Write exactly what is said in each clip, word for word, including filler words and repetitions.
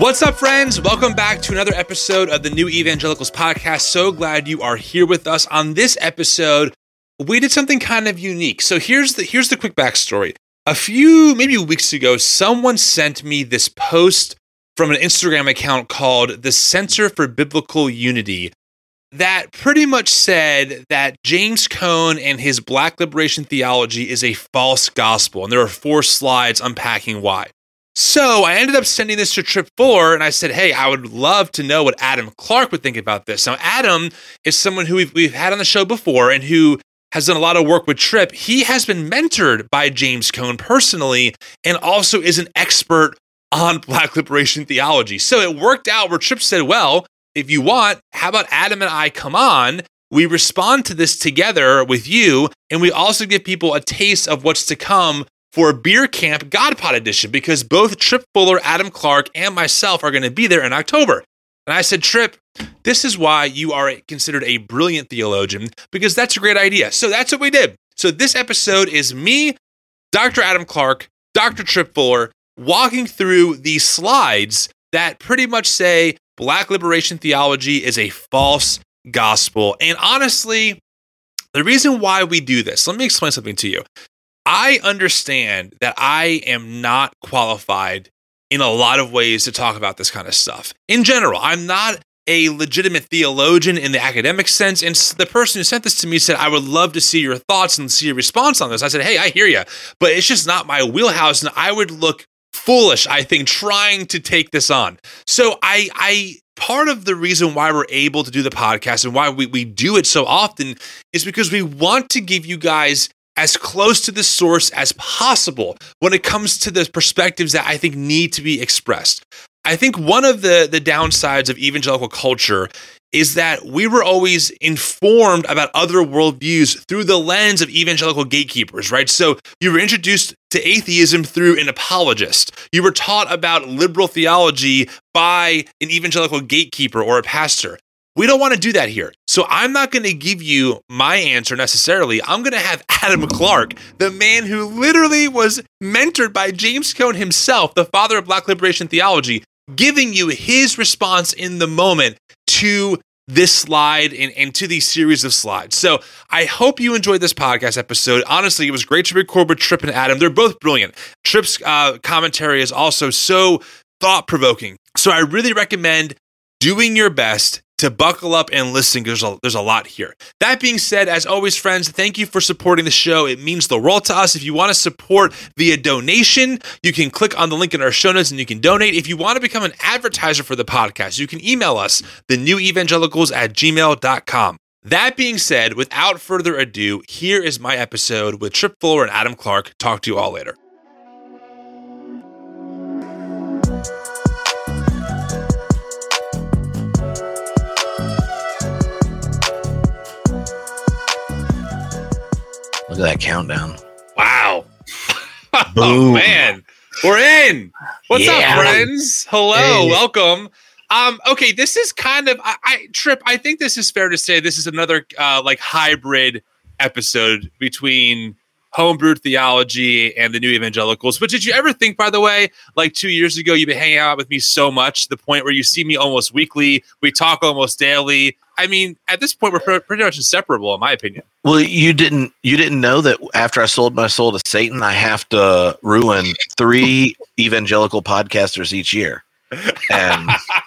What's up, friends? Welcome back to another episode of the New Evangelicals podcast. So glad you are here with us. On this episode, we did something kind of unique. So here's the here's the quick backstory. A few, maybe weeks ago, someone sent me this post from an Instagram account called the Center for Biblical Unity that pretty much said that James Cone and his Black liberation theology is a false gospel. And there are four slides unpacking why. So I ended up sending this to Tripp Fuller, and I said, hey, I would love to know what Adam Clark would think about this. Now, Adam is someone who we've, we've had on the show before and who has done a lot of work with Tripp. He has been mentored by James Cone personally and also is an expert on Black liberation theology. So it worked out where Tripp said, well, if you want, how about Adam and I come on? We respond to this together with you, and we also give people a taste of what's to come for Beer Camp God Pod Edition, because both Tripp Fuller, Adam Clark, and myself are going to be there in October. And I said, Tripp, this is why you are considered a brilliant theologian, because that's a great idea. So that's what we did. So this episode is me, Doctor Adam Clark, Doctor Tripp Fuller, walking through these slides that pretty much say Black liberation theology is a false gospel. And honestly, the reason why we do this, let me explain something to you. I understand that I am not qualified in a lot of ways to talk about this kind of stuff. In general, I'm not a legitimate theologian in the academic sense. And the person who sent this to me said, I would love to see your thoughts and see your response on this. I said, hey, I hear you, but it's just not my wheelhouse. And I would look foolish, I think, trying to take this on. So I, I, part of the reason why we're able to do the podcast and why we, we do it so often is because we want to give you guys as close to the source as possible when it comes to the perspectives that I think need to be expressed. I think one of the, the downsides of evangelical culture is that we were always informed about other worldviews through the lens of evangelical gatekeepers, right? So you were introduced to atheism through an apologist. You were taught about liberal theology by an evangelical gatekeeper or a pastor. We don't want to do that here. So I'm not going to give you my answer necessarily. I'm going to have Adam Clark, the man who literally was mentored by James Cone himself, the father of Black liberation theology, giving you his response in the moment to this slide and, and to these series of slides. So I hope you enjoyed this podcast episode. Honestly, it was great to record with Tripp and Adam. They're both brilliant. Tripp's uh, commentary is also so thought-provoking. So I really recommend doing your best to buckle up and listen, because there's a, there's a lot here. That being said, as always, friends, thank you for supporting the show. It means the world to us. If you want to support via donation, you can click on the link in our show notes and you can donate. If you want to become an advertiser for the podcast, you can email us, the new evangelicals at gmail dot com. That being said, without further ado, here is my episode with Tripp Fuller and Adam Clark. Talk to you all later. Look at that countdown. Wow. Oh, man. We're in. What's yeah. up, friends? Hello. Hey. Welcome. Um, okay, this is kind of, I, I Tripp, I think this is fair to say this is another uh, like hybrid episode between homebrewed theology and the New Evangelicals. But did you ever think, by the way, like two years ago, you've been hanging out with me so much, to the point where you see me almost weekly, we talk almost daily. I mean, at this point, we're pretty much inseparable, in my opinion. Well, you didn't you didn't know that after I sold my soul to Satan, I have to ruin three evangelical podcasters each year. And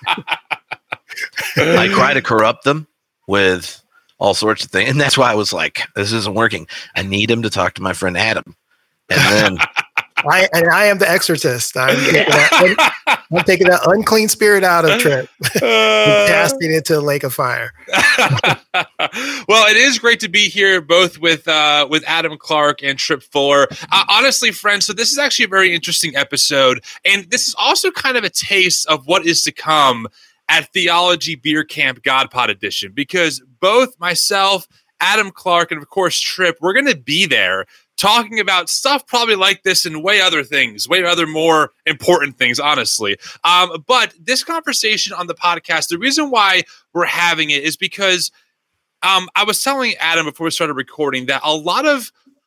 I try to corrupt them with all sorts of things. And that's why I was like, this isn't working. I need him to talk to my friend Adam. And then I and I am the exorcist. I'm taking that, I'm taking that unclean spirit out of Tripp and casting it to a lake of fire. Well, it is great to be here, both with uh, with Adam Clark and Tripp Fuller. Uh, honestly, friends, so this is actually a very interesting episode, and this is also kind of a taste of what is to come at Theology Beer Camp God Pod Edition, because both myself, Adam Clark, and of course Tripp, we're going to be there talking about stuff probably like this and way other things, way other more important things, honestly. Um, but this conversation on the podcast, the reason why we're having it is because um, I was telling Adam before we started recording that a lot of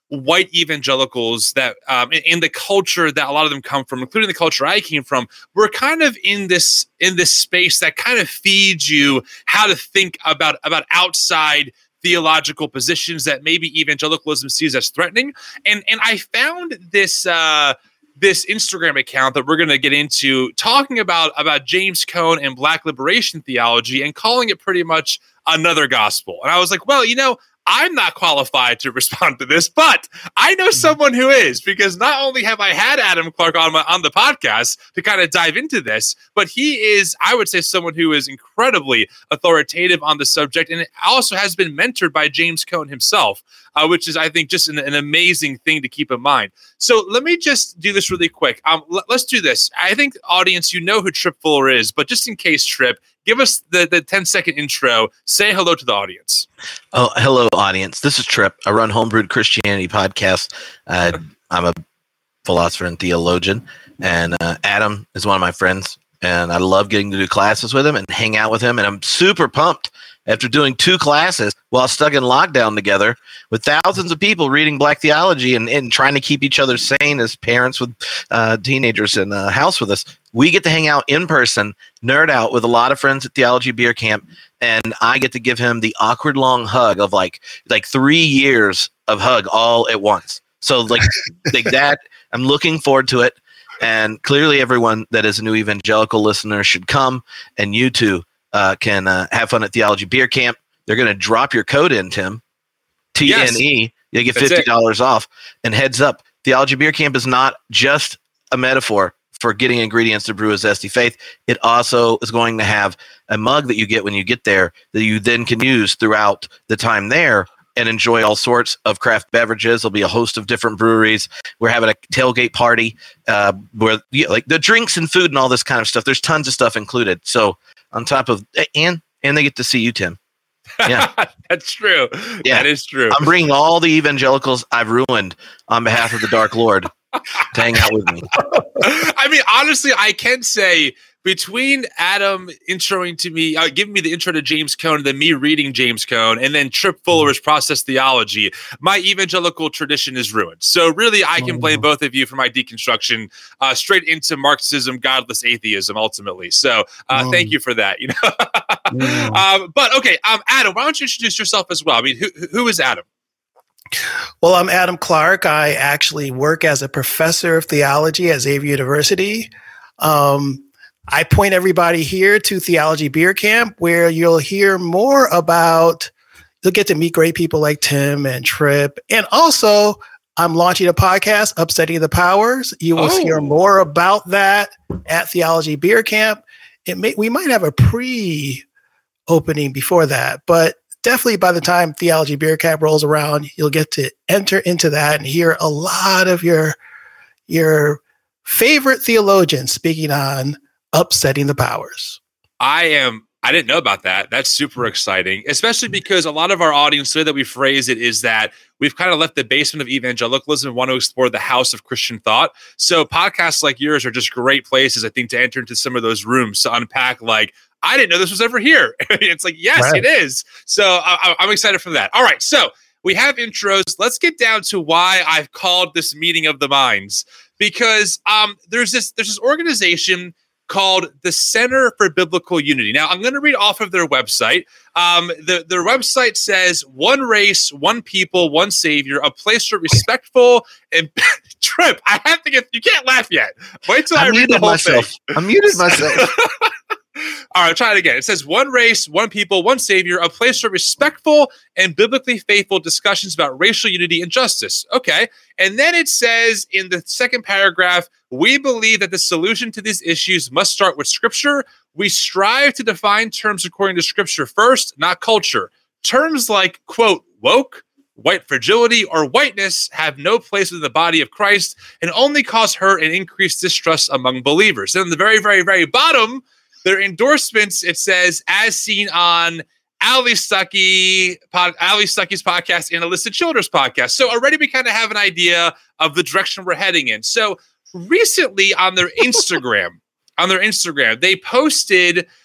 white evangelicals that um, in, in the culture that a lot of them come from, including the culture I came from, we're kind of in this in this space that kind of feeds you how to think about about outside theological positions that maybe evangelicalism sees as threatening. And and I found this uh, this Instagram account that we're going to get into talking about about James Cone and Black liberation theology and calling it pretty much another gospel. And I was like, well, you know, I'm not qualified to respond to this, but I know someone who is, because not only have I had Adam Clark on my, on the podcast to kind of dive into this, but he is, I would say, someone who is incredibly authoritative on the subject, and also has been mentored by James Cone himself, uh, which is, I think, just an, an amazing thing to keep in mind. So let me just do this really quick. Um, l- let's do this. I think, audience, you know who Tripp Fuller is, but just in case, Tripp, give us the, the ten second intro. Say hello to the audience. Oh, hello, audience. This is Tripp. I run Homebrewed Christianity podcast. Uh, I'm a philosopher and theologian, and uh, Adam is one of my friends, and I love getting to do classes with him and hang out with him, and I'm super pumped after doing two classes while stuck in lockdown together with thousands of people reading Black theology and, and trying to keep each other sane as parents with uh, teenagers in the house with us. We get to hang out in person, nerd out with a lot of friends at Theology Beer Camp, and I get to give him the awkward long hug of like like three years of hug all at once. So like, like that, I'm looking forward to it. And clearly everyone that is a new evangelical listener should come, and you too uh, can uh, have fun at Theology Beer Camp. They're going to drop your code in, Tim, T N E. Yes. You get fifty dollars off. And heads up, Theology Beer Camp is not just a metaphor for getting ingredients to brew a zesty faith. It also is going to have a mug that you get when you get there that you then can use throughout the time there and enjoy all sorts of craft beverages. There'll be a host of different breweries. We're having a tailgate party uh, where you know, like the drinks and food and all this kind of stuff. There's tons of stuff included. So on top of, and, and they get to see you, Tim. Yeah, that's true. Yeah. That is true. I'm bringing all the evangelicals I've ruined on behalf of the Dark Lord to hang out with me. I mean, honestly, I can say between Adam introing to me, uh, giving me the intro to James Cone, and then me reading James Cone, and then Tripp Fuller's Process Theology, my evangelical tradition is ruined. So really, I can blame both of you for my deconstruction uh, straight into Marxism, godless atheism, ultimately. So uh, mm. thank you for that. You know, mm. um, but okay, um, Adam, why don't you introduce yourself as well? I mean, who who is Adam? Well, I'm Adam Clark. I actually work as a professor of theology at Xavier University. Um, I point everybody here to Theology Beer Camp, where you'll hear more about, you'll get to meet great people like Tim and Tripp. And also, I'm launching a podcast, Upsetting the Powers. You will oh. hear more about that at Theology Beer Camp. It may, we might have a pre-opening before that, but definitely by the time Theology Beer Camp rolls around, you'll get to enter into that and hear a lot of your, your favorite theologians speaking on Upsetting the Powers. I am, I didn't know about that. That's super exciting, especially because a lot of our audience, the way that we phrase it is that we've kind of left the basement of evangelicalism and want to explore the house of Christian thought. So podcasts like yours are just great places, I think, to enter into some of those rooms to unpack, like, I didn't know this was ever here. It's like, yes, right. It is. So I, I'm excited for that. All right. So we have intros. Let's get down to why I've called this meeting of the minds, because um, there's this, there's this organization called the Center for Biblical Unity. Now, I'm going to read off of their website. Um, the, their website says, one race, one people, one savior, a place for respectful and Tripp. I have to get, you can't laugh yet. Wait till I, I read the whole myself. thing. I muted myself. All right, try it again. It says one race, one people, one savior, a place for respectful and biblically faithful discussions about racial unity and justice. Okay. And then it says in the second paragraph, we believe that the solution to these issues must start with Scripture. We strive to define terms according to Scripture first, not culture. Terms like, quote, woke, white fragility, or whiteness have no place in the body of Christ and only cause hurt and increased distrust among believers. And in the very, very, very bottom, their endorsements, it says, as seen on Ali Stuckey, pod, Ali Stuckey's podcast and Illicit Children's podcast. So already we kind of have an idea of the direction we're heading in. So recently on their Instagram, on their Instagram, they posted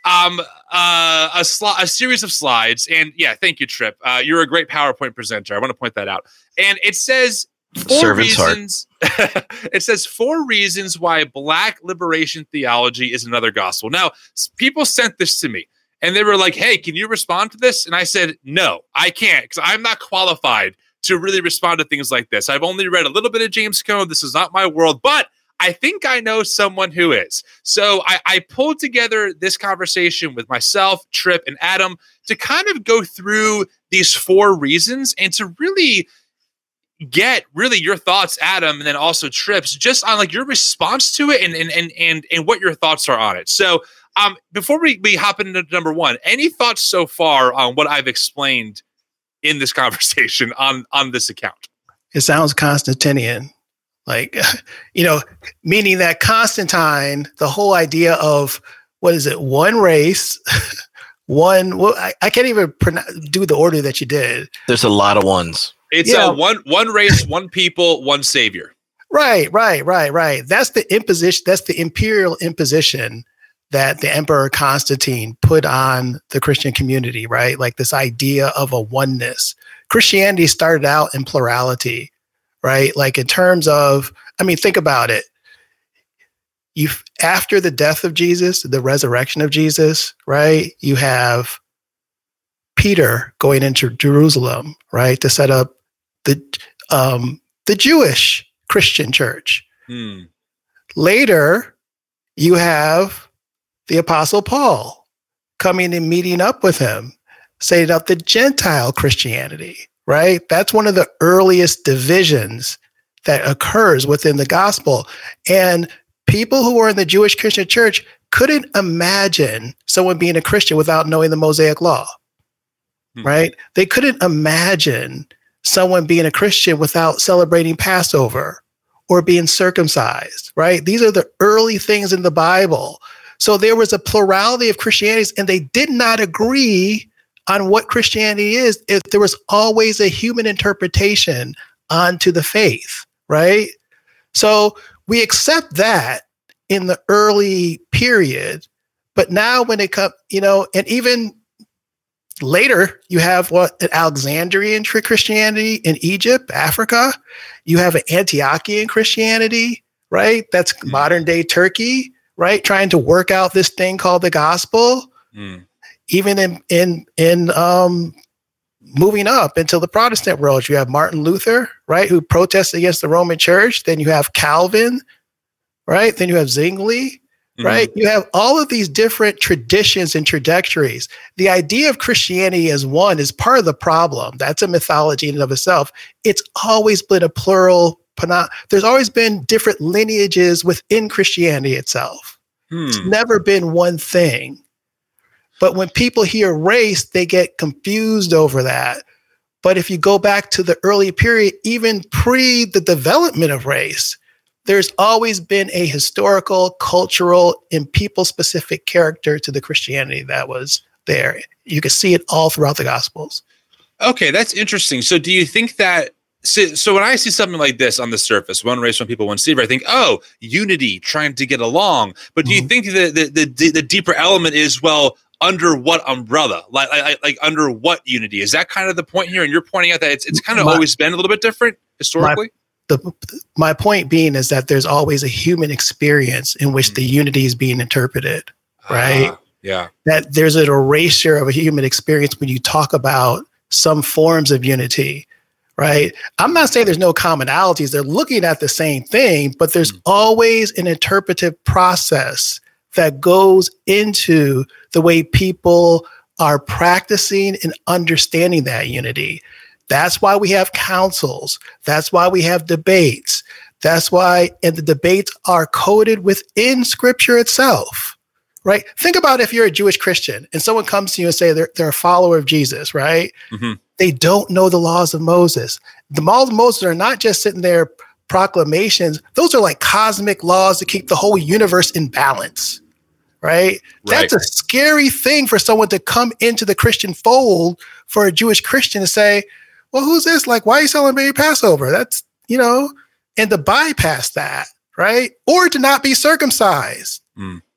um, uh, a, sli- a series of slides. And yeah, thank you, Trip. Uh, you're a great PowerPoint presenter. I want to point that out. And it says four Servant's reasons. It says four reasons why Black liberation theology is another gospel. Now, s- people sent this to me and they were like, hey, can you respond to this? And I said, no, I can't, because I'm not qualified to really respond to things like this. I've only read a little bit of James Cone. This is not my world, but I think I know someone who is. So I, I pulled together this conversation with myself, Trip, and Adam to kind of go through these four reasons and to really get really your thoughts, Adam, and then also Trips, just on like your response to it and and and and, and what your thoughts are on it. So um, before we, we hop into number one, any thoughts so far on what I've explained in this conversation on on this account? It sounds Constantinian. Like, you know, meaning that Constantine, the whole idea of, what is it, one race, one, well, I, I can't even pronounce, do the order that you did. There's a lot of ones. It's Yeah. a one one race, one people, one savior. Right, right, right, right. That's the imposition, that's the imperial imposition that the Emperor Constantine put on the Christian community, right? Like this idea of a oneness. Christianity started out in plurality, right? Like in terms of, I mean, think about it. You after the death of Jesus, the resurrection of Jesus, right? You have Peter going into Jerusalem, right, to set up the um, the Jewish Christian church. Hmm. Later, you have the Apostle Paul coming and meeting up with him, setting up the Gentile Christianity, right? That's one of the earliest divisions that occurs within the gospel. And people who were in the Jewish Christian church couldn't imagine someone being a Christian without knowing the Mosaic law, hmm. right? They couldn't imagine someone being a Christian without celebrating Passover or being circumcised, right? These are the early things in the Bible. So there was a plurality of Christianities, and they did not agree on what Christianity is. If there was always a human interpretation onto the faith, right? So we accept that in the early period, but now when it comes, you know, and even later, you have what an Alexandrian Christianity in Egypt, Africa. You have an Antiochian Christianity, right? That's mm. modern day Turkey, right? Trying to work out this thing called the gospel. Mm. Even in in in um, moving up into the Protestant world, you have Martin Luther, right, who protests against the Roman Church. Then you have Calvin, right? Then you have Zwingli. Right? Mm-hmm. You have all of these different traditions and trajectories. The idea of Christianity as one is part of the problem. That's a mythology in and of itself. It's always been a plural. There's always been different lineages within Christianity itself. Hmm. It's never been one thing. But when people hear race, they get confused over that. But if you go back to the early period, even pre the development of race, there's always been a historical, cultural, and people-specific character to the Christianity that was there. You can see it all throughout the Gospels. Okay, that's interesting. So do you think that, so, so when I see something like this on the surface, one race, one people, one savior, I think, oh, unity, trying to get along. But do mm-hmm. you think that the, the, the deeper element is, well, under what umbrella? Like, like, like under what unity? Is that kind of the point here? And you're pointing out that it's, it's kind of my, always been a little bit different historically? My, The, my point being is that there's always a human experience in which the unity is being interpreted, right? Uh, yeah. That there's an erasure of a human experience when you talk about some forms of unity, right? I'm not saying there's no commonalities. They're looking at the same thing, but there's mm. always an interpretive process that goes into the way people are practicing and understanding that unity. That's why we have councils. That's why we have debates. That's why, and the debates are coded within Scripture itself, right? Think about if you're a Jewish Christian and someone comes to you and say they're, they're a follower of Jesus, right? Mm-hmm. They don't know the laws of Moses. The laws of Moses are not just sitting there proclamations. Those are like cosmic laws to keep the whole universe in balance, right? Right. That's a scary thing for someone to come into the Christian fold for a Jewish Christian to say, well, who's this? Like, why are you celebrating Passover? That's, you know, and to bypass that, right? Or to not be circumcised. Mm.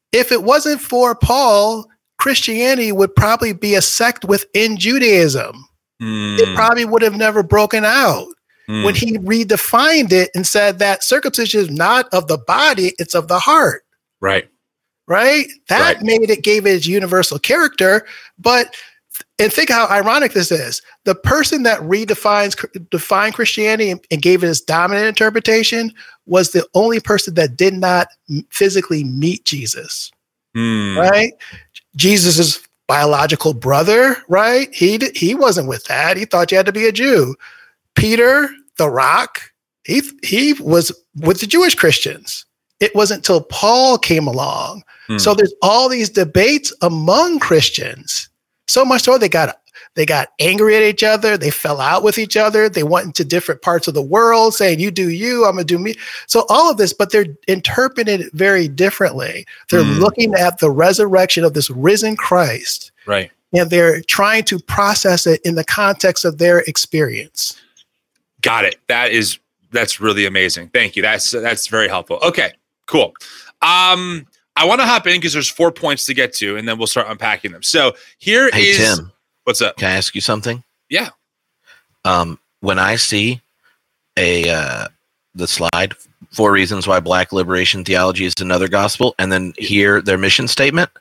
if it wasn't for Paul, Christianity would probably be a sect within Judaism. Mm. It probably would have never broken out. Mm. When he redefined it and said that circumcision is not of the body, it's of the heart. Right. Right? That right. made it, gave it its universal character. But, and think how ironic this is. The person that redefines defined Christianity and, and gave it its dominant interpretation was the only person that did not physically meet Jesus. Mm. Right? Jesus' biological brother, right? He he wasn't with that. He thought you had to be a Jew. Peter, the rock, he he was with the Jewish Christians. It wasn't until Paul came along. Hmm. So there's all these debates among Christians. So much so they got they got angry at each other. They fell out with each other. They went into different parts of the world saying, you do you, I'm going to do me. So all of this, but they're interpreting it very differently. They're hmm. looking at the resurrection of this risen Christ. Right. And they're trying to process it in the context of their experience. Got it. That is, that's really amazing. Thank you. That's, that's very helpful. Okay, cool. Um, I want to hop in because there's four points to get to, and then we'll start unpacking them. So here hey, is, Tim, what's up? Can I ask you something? Yeah. Um, when I see a, uh, the slide, four reasons why Black liberation theology is another gospel, and then hear their mission statement,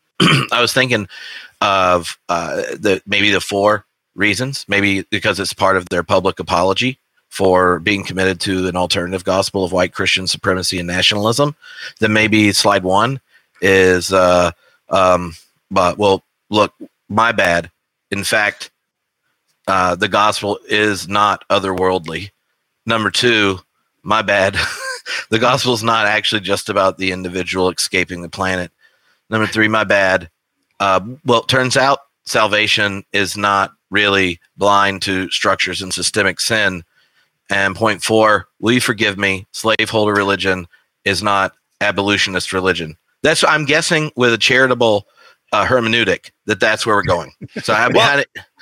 I was thinking of uh, the maybe the four reasons, maybe because it's part of their public apology for being committed to an alternative gospel of white Christian supremacy and nationalism. Then maybe slide one is, uh, um, but well, look, my bad. In fact, uh, the gospel is not otherworldly. Number two, my bad. The gospel is not actually just about the individual escaping the planet. Number three, my bad. Uh, well, it turns out salvation is not really blind to structures and systemic sin. And point four, will you forgive me? Slaveholder religion is not abolitionist religion. That's, I'm guessing, with a charitable uh, hermeneutic, that that's where we're going. So I've well, had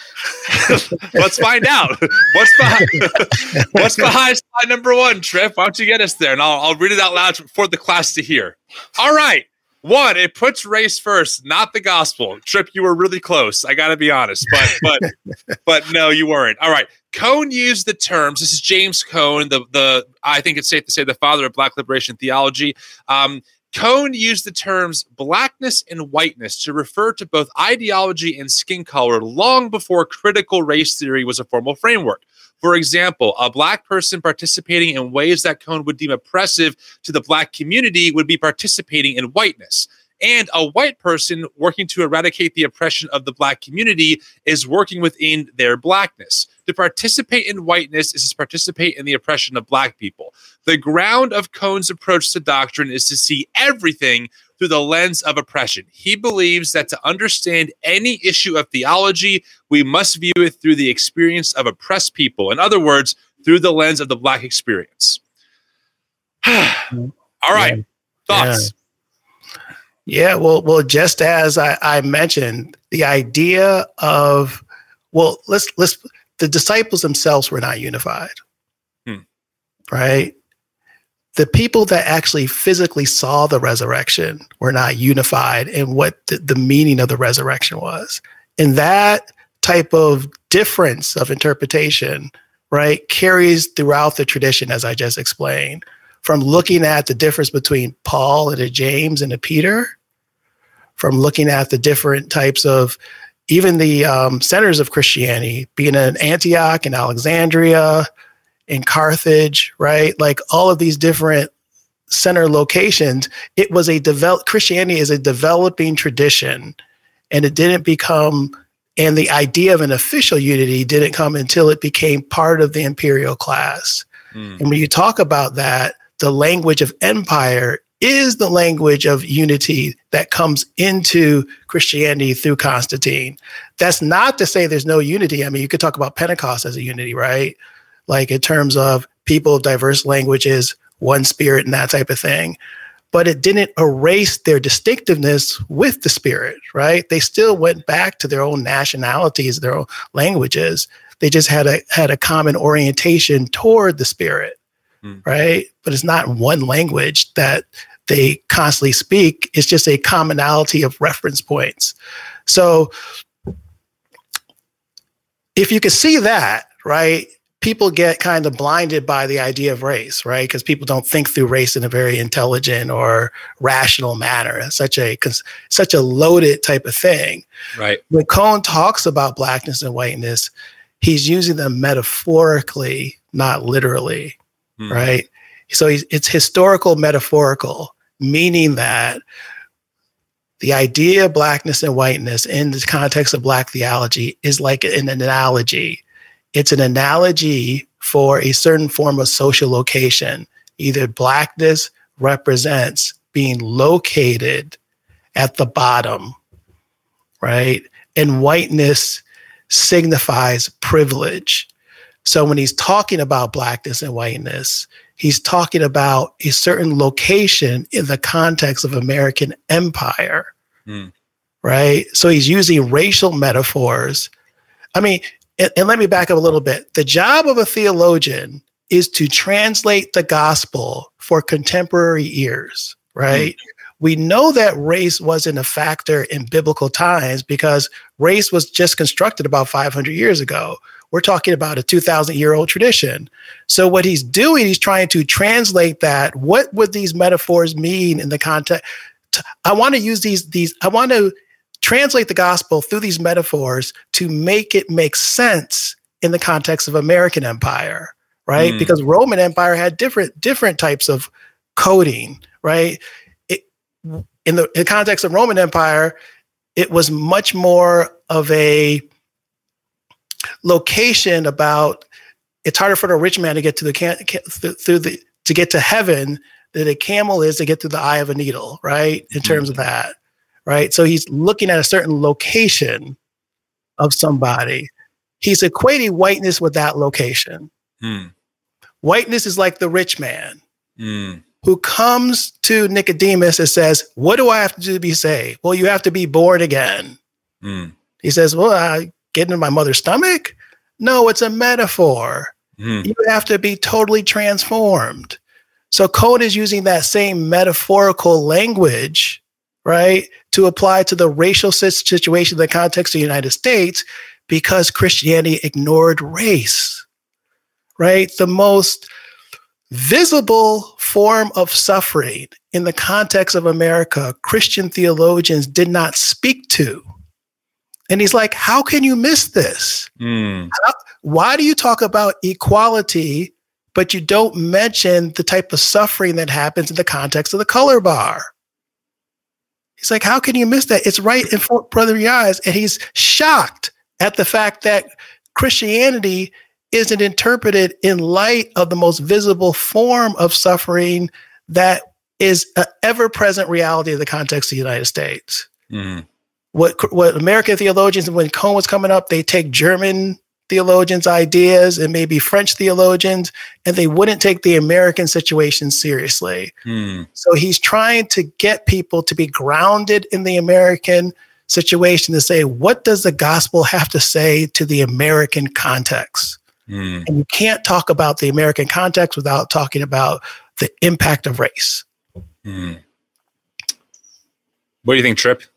it. Let's find out. What's behind, what's behind slide number one, Tripp? Why don't you get us there? And I'll, I'll read it out loud for the class to hear. All right. One, it puts race first, not the gospel. Tripp, you were really close. I got to be honest, but but but no, you weren't. All right. Cone used the terms. This is James Cone, the the I think it's safe to say the father of Black liberation theology. Um, Cone used the terms blackness and whiteness to refer to both ideology and skin color long before critical race theory was a formal framework. For example, a Black person participating in ways that Cone would deem oppressive to the Black community would be participating in whiteness. And a white person working to eradicate the oppression of the Black community is working within their Blackness. To participate in whiteness is to participate in the oppression of Black people. The ground of Cone's approach to doctrine is to see everything through the lens of oppression. He believes that to understand any issue of theology, we must view it through the experience of oppressed people. In other words, through the lens of the Black experience. All right. Yeah. Thoughts? Yeah. yeah, well, well, just as I, I mentioned, the idea of, well, let's let's the disciples themselves were not unified. Hmm. Right? The people that actually physically saw the resurrection were not unified in what the, the meaning of the resurrection was. And that type of difference of interpretation, right, carries throughout the tradition, as I just explained, from looking at the difference between Paul and a James and a Peter, from looking at the different types of even the um, centers of Christianity, being in Antioch and Alexandria, in Carthage, right? Like all of these different center locations, it was a develop Christianity is a developing tradition, and it didn't become, and the idea of an official unity didn't come until it became part of the imperial class. Mm. And when you talk about that, the language of empire is the language of unity that comes into Christianity through Constantine. That's not to say there's no unity. I mean, you could talk about Pentecost as a unity, right? Like in terms of people of diverse languages, one spirit and that type of thing. But it didn't erase their distinctiveness with the spirit, right? They still went back to their own nationalities, their own languages. They just had a had a common orientation toward the spirit, mm. right? But it's not one language that they constantly speak. It's just a commonality of reference points. So if you can see that, right, people get kind of blinded by the idea of race, right? Because people don't think through race in a very intelligent or rational manner. It's such a such a loaded type of thing. Right. When Cone talks about blackness and whiteness, he's using them metaphorically, not literally, hmm. right? So he's, it's historical metaphorical, meaning that the idea of blackness and whiteness in the context of Black theology is like an analogy. It's an analogy for a certain form of social location. Either blackness represents being located at the bottom, right? And whiteness signifies privilege. So when he's talking about blackness and whiteness, he's talking about a certain location in the context of American empire, mm. right? So he's using racial metaphors. I mean, and, and let me back up a little bit. The job of a theologian is to translate the gospel for contemporary ears, right? Mm. We know that race wasn't a factor in biblical times because race was just constructed about five hundred years ago. We're talking about a two thousand year old tradition. So what he's doing, he's trying to translate that. What would these metaphors mean in the context? I want to use these, these, I want to translate the gospel through these metaphors to make it make sense in the context of American empire, right? Mm. Because Roman Empire had different, different types of coding, right? It, in the, in the context of Roman Empire, it was much more of a location about, it's harder for the rich man to get to the can, can through the to get to heaven than a camel is to get through the eye of a needle, right? In mm-hmm. terms of that, right? So he's looking at a certain location of somebody. He's equating whiteness with that location. Mm. Whiteness is like the rich man mm. who comes to Nicodemus and says, "What do I have to do to be saved?" "Well, you have to be born again." Mm. He says, "Well, I get into my mother's stomach?" No, it's a metaphor. Mm. You have to be totally transformed. So Cone is using that same metaphorical language, right, to apply to the racial situation in the context of the United States because Christianity ignored race, right? The most visible form of suffering in the context of America, Christian theologians did not speak to. And he's like, how can you miss this? Mm. How, why do you talk about equality, but you don't mention the type of suffering that happens in the context of the color bar? He's like, how can you miss that? It's right in front of your eyes. And he's shocked at the fact that Christianity isn't interpreted in light of the most visible form of suffering that is an ever-present reality of the context of the United States. Mm. What what American theologians, when Cone was coming up, they take German theologians' ideas and maybe French theologians, and they wouldn't take the American situation seriously. Hmm. So he's trying to get people to be grounded in the American situation to say, what does the gospel have to say to the American context? Hmm. And you can't talk about the American context without talking about the impact of race. Hmm. What do you think, Tripp?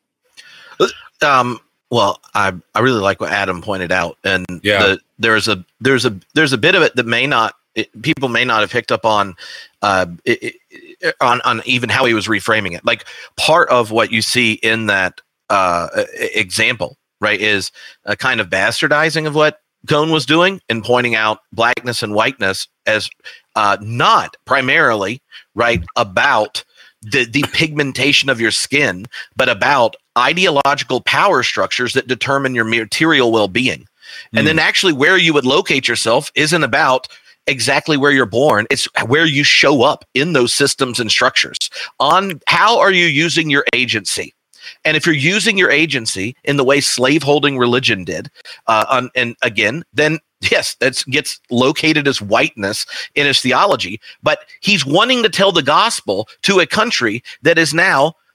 Um, well, I I really like what Adam pointed out, and yeah. the, there's a there's a there's a bit of it that may not it, people may not have picked up on, uh, it, it, on on even how he was reframing it. Like part of what you see in that uh, example, right, is a kind of bastardizing of what Cone was doing and pointing out blackness and whiteness as uh, not primarily right about the the pigmentation of your skin, but about ideological power structures that determine your material well-being. Mm. And then actually where you would locate yourself isn't about exactly where you're born. It's where you show up in those systems and structures. On how are you using your agency? And if you're using your agency in the way slave-holding religion did, uh, on, and again, then yes, that gets located as whiteness in his theology. But he's wanting to tell the gospel to a country that is now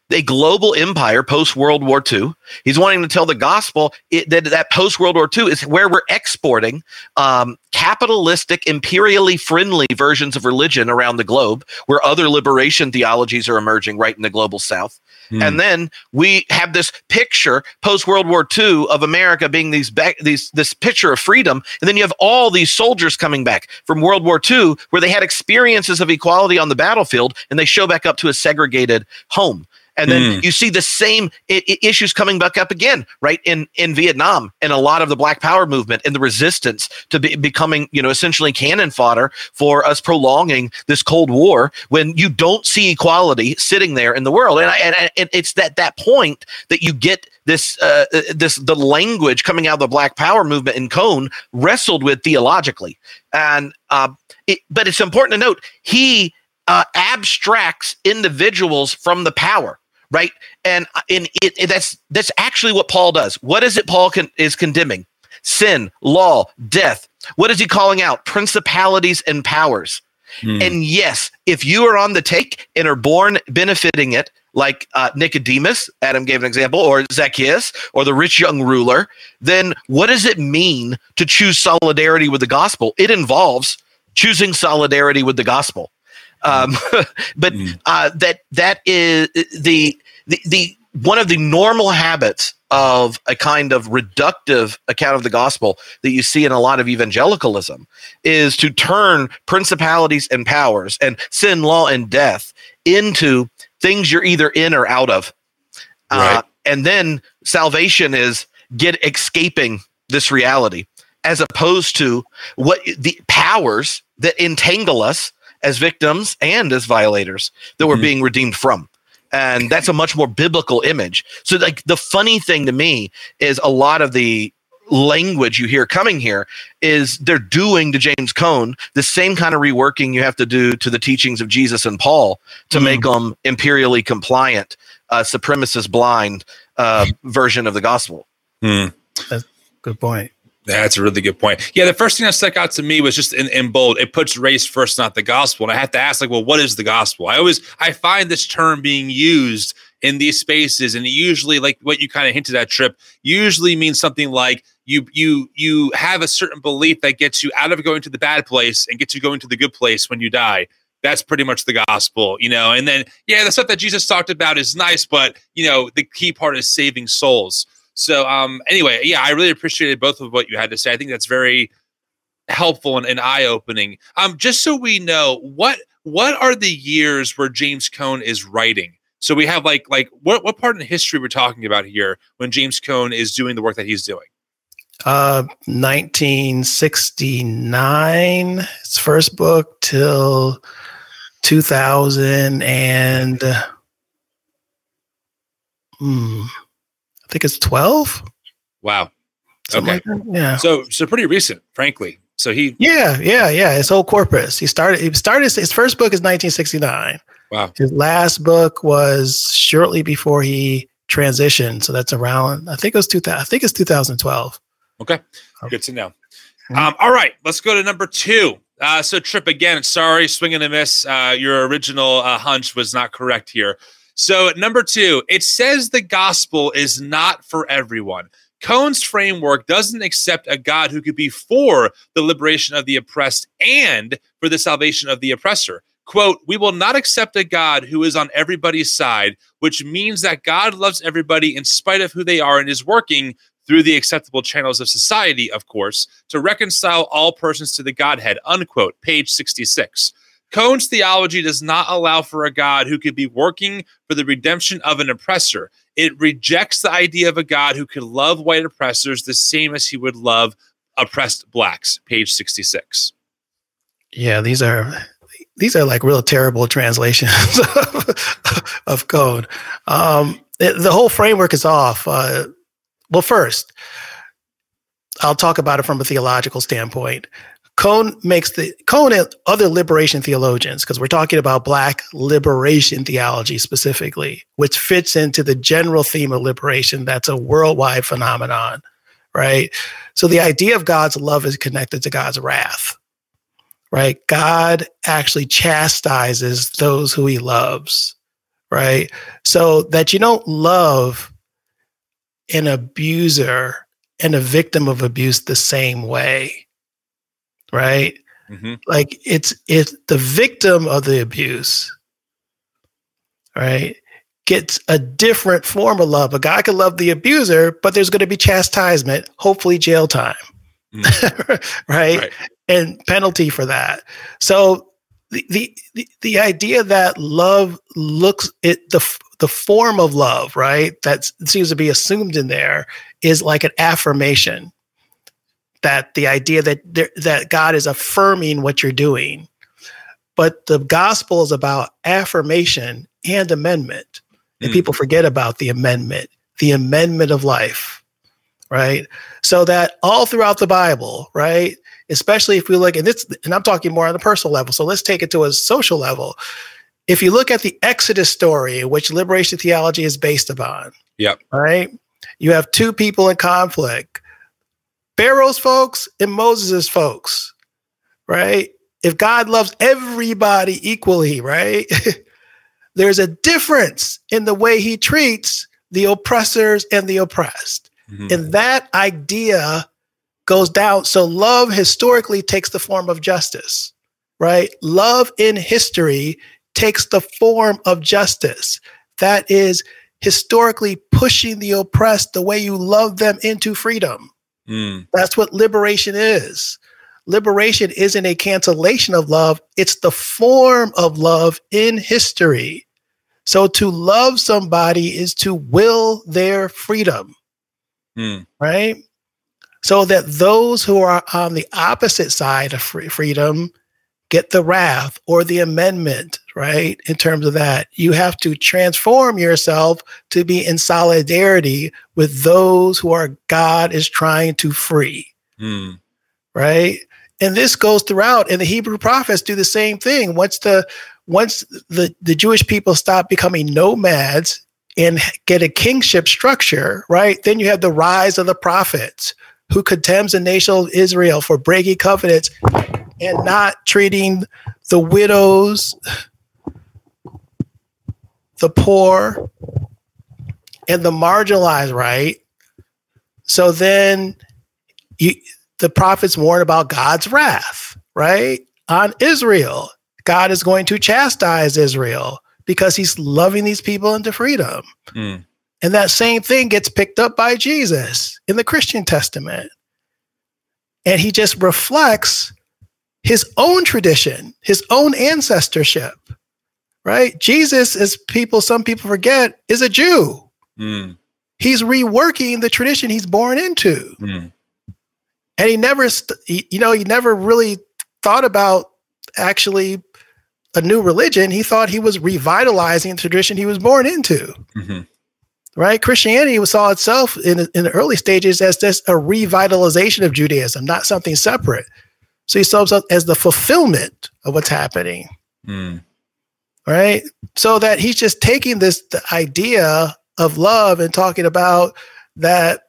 a global empire post-World War Two. He's wanting to tell the gospel it, that that post-World War Two is where we're exporting um, capitalistic, imperially friendly versions of religion around the globe, where other liberation theologies are emerging right in the global south. Mm. And then we have this picture post-World War Two of America being these back, these this picture of freedom. And then you have all these soldiers coming back from World War Two where they had experiences of equality on the battlefield and they show back up to a segregated home. And then mm. you see the same I- I issues coming back up again, right, in, in Vietnam and a lot of the Black Power movement and the resistance to be, becoming, you know, essentially cannon fodder for us prolonging this Cold War when you don't see equality sitting there in the world. And, I, and, and it's that that point that you get this uh, this the language coming out of the Black Power movement in Cone wrestled with theologically. And uh, it, but it's important to note he uh, abstracts individuals from the power. Right. And in it, it, that's that's actually what Paul does. What is it Paul con- is condemning? Sin, law, death. What is he calling out? Principalities and powers. Hmm. And yes, if you are on the take and are born benefiting it, like uh, Nicodemus, Adam gave an example, or Zacchaeus, or the rich young ruler, then what does it mean to choose solidarity with the gospel? It involves choosing solidarity with the gospel. Um, but uh, that that is the, the the one of the normal habits of a kind of reductive account of the gospel that you see in a lot of evangelicalism is to turn principalities and powers and sin, law, and death into things you're either in or out of. Right. Uh, and then salvation is get escaping this reality, as opposed to what the powers that entangle us as victims and as violators that we're mm-hmm. being redeemed from. And that's a much more biblical image. So like the funny thing to me is a lot of the language you hear coming here is they're doing to James Cone the same kind of reworking you have to do to the teachings of Jesus and Paul to mm. make them imperially compliant, uh, supremacist blind uh, version of the gospel. Mm. That's a good point. That's a really good point. Yeah, the first thing that stuck out to me was just in, in bold, it puts race first, not the gospel. And I have to ask, like, well, what is the gospel? I always, I find this term being used in these spaces, and it usually, like what you kind of hinted at, Trip, usually means something like you you you have a certain belief that gets you out of going to the bad place and gets you going to the good place when you die. That's pretty much the gospel, you know? And then, yeah, the stuff that Jesus talked about is nice, but, you know, the key part is saving souls. So um, anyway, yeah, I really appreciated both of what you had to say. I think that's very helpful and, and eye-opening. Um, just so we know, what what are the years where James Cone is writing? So we have like like what what part in history we're talking about here when James Cone is doing the work that he's doing? Uh, nineteen sixty-nine, his first book, till two thousand and uh, hmm. I think it's twelve. Wow. Something Okay. Like yeah. So, so pretty recent, frankly. So he. Yeah, yeah, yeah. His whole corpus. He started. He started. His first book is nineteen sixty-nine. Wow. His last book was shortly before he transitioned. So that's around. I think it was two thousand. I think it's two thousand twelve. Okay. Good to know. Um, all right. Let's go to number two. Uh, so Trip, again, sorry, swing and a miss. Uh, your original uh, hunch was not correct here. So number two, it says the gospel is not for everyone. Cone's framework doesn't accept a God who could be for the liberation of the oppressed and for the salvation of the oppressor. Quote, we will not accept a God who is on everybody's side, which means that God loves everybody in spite of who they are and is working through the acceptable channels of society, of course, to reconcile all persons to the Godhead, unquote, page sixty-six. Cone's theology does not allow for a God who could be working for the redemption of an oppressor. It rejects the idea of a God who could love white oppressors the same as he would love oppressed blacks, page sixty-six. Yeah, these are these are like real terrible translations of, of Cone. Um, it, the whole framework is off. Uh, well, first, I'll talk about it from a theological standpoint. Cone makes the Cone and other liberation theologians, because we're talking about Black liberation theology specifically, which fits into the general theme of liberation. That's a worldwide phenomenon, right? So the idea of God's love is connected to God's wrath, right? God actually chastises those who he loves, right? So that you don't love an abuser and a victim of abuse the same way, right? Mm-hmm. Like it's it's the victim of the abuse, right, gets a different form of love. A guy can love the abuser, but there's going to be chastisement, hopefully jail time, mm-hmm. right? right? And penalty for that. So the, the the idea that love looks it the the form of love, right, that seems to be assumed in there is like an affirmation. That the idea that there, that God is affirming what you're doing, but the gospel is about affirmation and amendment, and mm. people forget about the amendment, the amendment of life, right? So that all throughout the Bible, right, especially if we look at this, and I'm talking more on the personal level, so let's take it to a social level. If you look at the Exodus story, which liberation theology is based upon, yep, right, you have two people in conflict. Pharaoh's folks and Moses' folks, right? If God loves everybody equally, right? There's a difference in the way he treats the oppressors and the oppressed. Mm-hmm. And that idea goes down. So love historically takes the form of justice, right? Love in history takes the form of justice. That is historically pushing the oppressed the way you love them into freedom. Mm. That's what liberation is. Liberation isn't a cancellation of love. It's the form of love in history. So to love somebody is to will their freedom, mm. right? So that those who are on the opposite side of free freedom get the wrath or the amendment, right? In terms of that, you have to transform yourself to be in solidarity with those who are God is trying to free, mm. right? And this goes throughout, and the Hebrew prophets do the same thing. Once the once the, the Jewish people stop becoming nomads and get a kingship structure, right? Then you have the rise of the prophets who condemns the nation of Israel for breaking covenants and not treating the widows, the poor, and the marginalized right. So then you, the prophets warn about God's wrath, right, on Israel. God is going to chastise Israel because he's loving these people into freedom. Mm. And that same thing gets picked up by Jesus in the Christian Testament. And he just reflects his own tradition, his own ancestorship, right? Jesus, as people, some people forget, is a Jew. Mm. He's reworking the tradition he's born into. Mm. And he never, st- he, you know, he never really thought about actually a new religion. He thought he was revitalizing the tradition he was born into. Mm-hmm. Right? Christianity saw itself in, in the early stages as just a revitalization of Judaism, not something separate. So he saw himself as the fulfillment of what's happening. Mm. Right? So that he's just taking this the idea of love and talking about that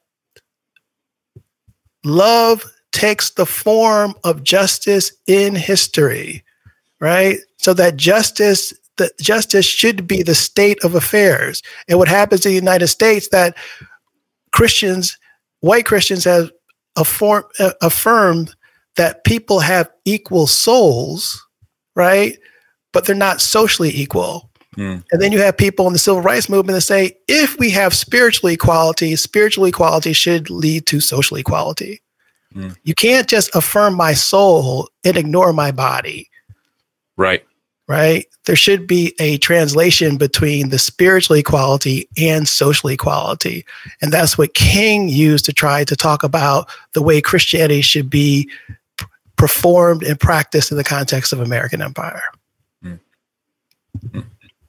love takes the form of justice in history, right? So that justice that justice should be the state of affairs. And what happens in the United States that Christians, white Christians have affirm, uh, affirmed that people have equal souls, right? But they're not socially equal. Mm. And then you have people in the civil rights movement that say, if we have spiritual equality, spiritual equality should lead to social equality. Mm. You can't just affirm my soul and ignore my body. Right. Right? There should be a translation between the spiritual equality and social equality. And that's what King used to try to talk about the way Christianity should be p- performed and practiced in the context of American empire. Mm-hmm.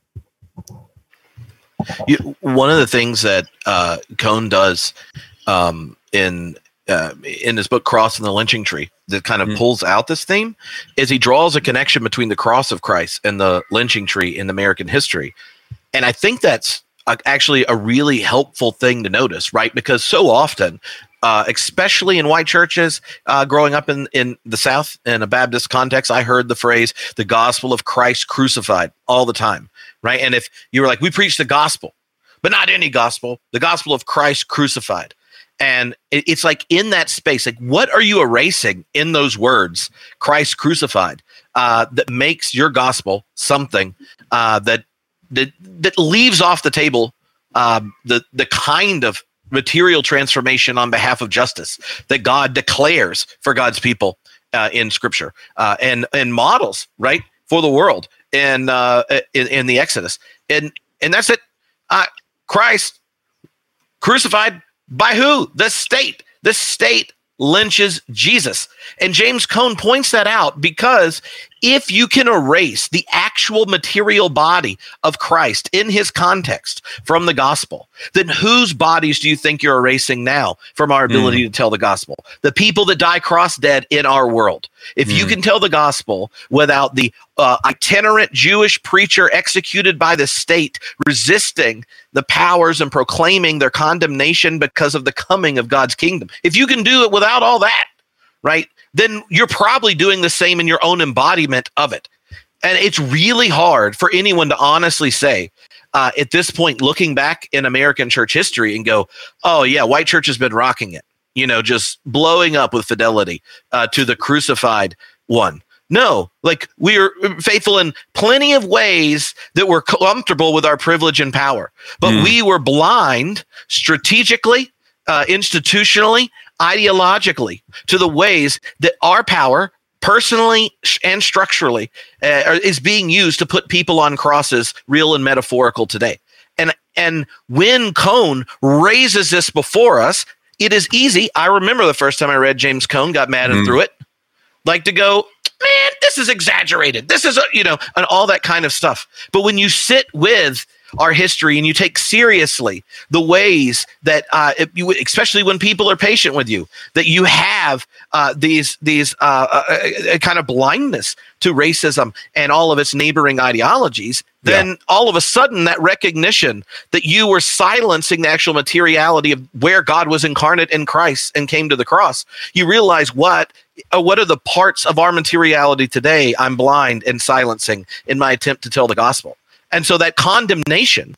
You, one of the things that uh, Cone does um, in Uh, in his book Cross and the Lynching Tree that kind of mm. pulls out this theme is he draws a connection between the cross of Christ and the lynching tree in American history. And I think that's a, actually a really helpful thing to notice, right? Because so often uh, especially in white churches, uh, growing up in, in the South in a Baptist context, I heard the phrase, the gospel of Christ crucified all the time, right? And if you were like, we preach the gospel, but not any gospel, the gospel of Christ crucified. And it, it's like in that space, like what are you erasing in those words, Christ crucified, uh, that makes your gospel something uh, that, that that leaves off the table um, the the kind of material transformation on behalf of justice that God declares for God's people uh, in Scripture uh, and and models, right, for the world in uh, in, in the Exodus, and and that's it. Uh, Christ crucified by who? The state. The state lynches Jesus, and James Cone points that out because if you can erase the actual material body of Christ in his context from the gospel, then whose bodies do you think you're erasing now from our ability mm. to tell the gospel? The people that die cross dead in our world. If mm. you can tell the gospel without the uh, itinerant Jewish preacher executed by the state resisting the powers and proclaiming their condemnation because of the coming of God's kingdom, if you can do it without all that, right, then you're probably doing the same in your own embodiment of it. And it's really hard for anyone to honestly say uh, at this point, looking back in American church history and go, oh yeah, white church has been rocking it, you know, just blowing up with fidelity uh, to the crucified one. No, like we are faithful in plenty of ways that we're comfortable with our privilege and power, but mm. we were blind strategically, uh, institutionally, ideologically to the ways that our power personally and structurally uh, is being used to put people on crosses, real and metaphorical today. And and when Cone raises this before us, it is easy. I remember the first time I read James Cone, got mad and mm. threw it, like to go, man, this is exaggerated. This is, a, you know, and all that kind of stuff. But when you sit with our history and you take seriously the ways that, uh, if you, especially when people are patient with you, that you have uh, these these uh, uh, kind of blindness to racism and all of its neighboring ideologies, then yeah. all of a sudden that recognition that you were silencing the actual materiality of where God was incarnate in Christ and came to the cross, you realize what uh, what are the parts of our materiality today I'm blind and silencing in my attempt to tell the gospel. And so that condemnation,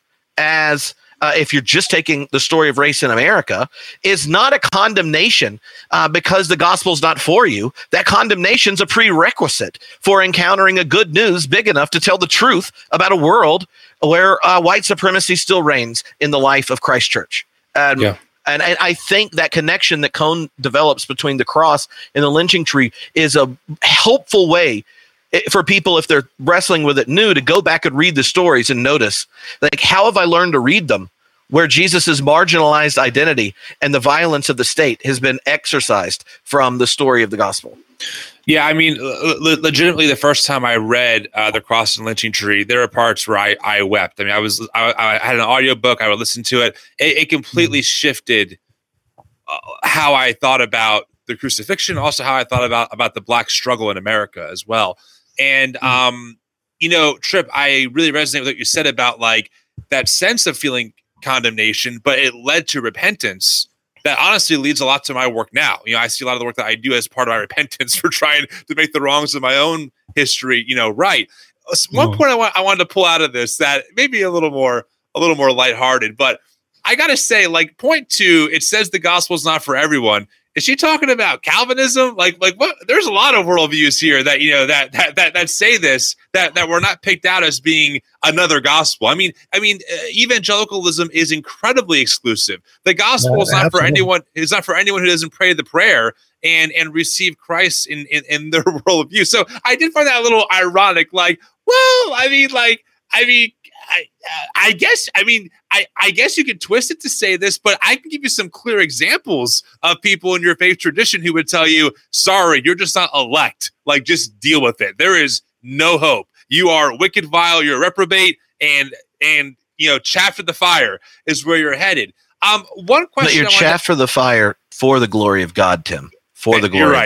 as uh, if you're just taking the story of race in America, is not a condemnation uh, because the gospel's not for you. That condemnation's a prerequisite for encountering a good news big enough to tell the truth about a world where uh, white supremacy still reigns in the life of Christ Church. Um, yeah. And I, I think that connection that Cone develops between the cross and the lynching tree is a helpful way for people, if they're wrestling with it new, to go back and read the stories and notice, like, how have I learned to read them where Jesus's marginalized identity and the violence of the state has been exorcised from the story of the gospel? Yeah, I mean, le- legitimately, the first time I read uh, The Cross and Lynching Tree, there are parts where I, I wept. I mean, I was I, I had an audiobook, I would listen to it. It, it completely mm-hmm. shifted uh, how I thought about the crucifixion, also how I thought about, about the Black struggle in America as well. And, um, you know, Tripp, I really resonate with what you said about like that sense of feeling condemnation, but it led to repentance. That honestly leads a lot to my work now. You know, I see a lot of the work that I do as part of my repentance for trying to make the wrongs of my own history, you know, right. One oh. point I, want, I wanted to pull out of this that maybe a little more, a little more lighthearted, but I got to say, like, point two, it says the gospel is not for everyone. Is she talking about Calvinism? Like, like what? There's a lot of worldviews here that, you know, that that that that say this, that that we're not picked out as being another gospel. I mean, I mean, uh, evangelicalism is incredibly exclusive. The gospel yeah, is not absolutely. for anyone. It's not for anyone who doesn't pray the prayer and and receive Christ in in, in their worldview. So I did find that a little ironic. Like, well, I mean, like, I mean. I, I guess, I mean, I, I guess you could twist it to say this, but I can give you some clear examples of people in your faith tradition who would tell you, sorry, you're just not elect. Like, just deal with it. There is no hope. You are wicked, vile, you're a reprobate, and, and, you know, chaff for the fire is where you're headed. Um, one question. But you're chaff for the fire for the glory of God, Tim, for the glory you're right. of God.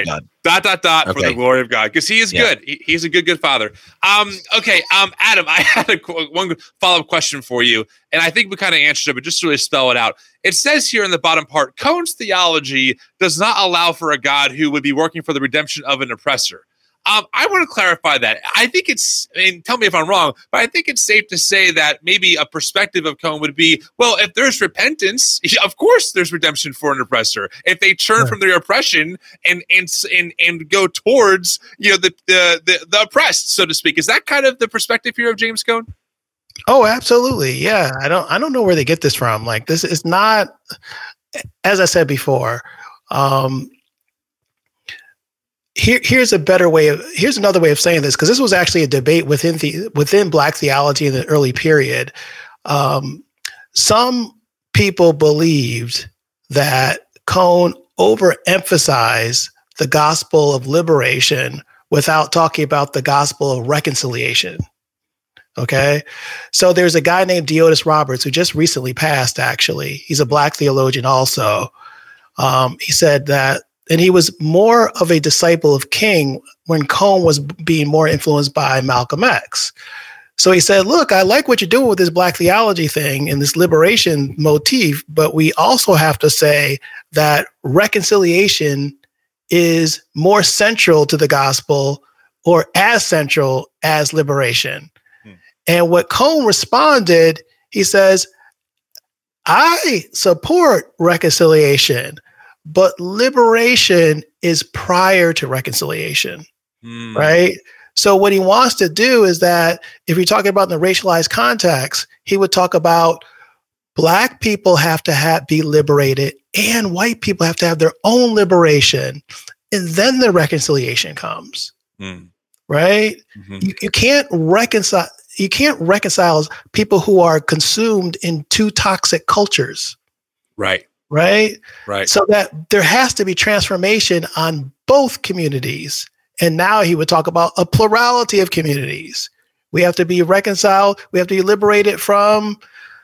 Dot, dot, dot, Okay. for the glory of God. Because he is Yeah. good. He, he's a good, good father. Um, okay, um, Adam, I had a, one follow-up question for you, and I think we kind of answered it, but just to really spell it out. It says here in the bottom part, Cone's theology does not allow for a God who would be working for the redemption of an oppressor. Um, I want to clarify that. I think it's, I mean, tell me if I'm wrong, but I think it's safe to say that maybe a perspective of Cone would be, well, if there's repentance, of course there's redemption for an oppressor. If they turn Right. from their oppression and and and and go towards, you know, the, the the the oppressed, so to speak. Is that kind of the perspective here of James Cone? Oh, absolutely. Yeah. I don't I don't know where they get this from. Like, this is not, as I said before, um, Here, here's a better way of here's another way of saying this, because this was actually a debate within the within Black theology in the early period. Um, some people believed that Cone overemphasized the gospel of liberation without talking about the gospel of reconciliation. Okay, so there's a guy named Diotis Roberts who just recently passed. Actually, he's a Black theologian also. Um, he said that. And he was more of a disciple of King when Cone was being more influenced by Malcolm X. So he said, look, I like what you're doing with this Black theology thing and this liberation motif, but we also have to say that reconciliation is more central to the gospel, or as central as liberation. Hmm. And what Cone responded, he says, I support reconciliation, but liberation is prior to reconciliation, mm. right? So what he wants to do is that if you're talking about in the racialized context, he would talk about Black people have to have, be liberated, and white people have to have their own liberation, and then the reconciliation comes, mm. right? Mm-hmm. You, you can't reconcile. You can't reconcile people who are consumed in two toxic cultures, right? Right. Right. So that there has to be transformation on both communities. And now he would talk about a plurality of communities. We have to be reconciled. We have to be liberated from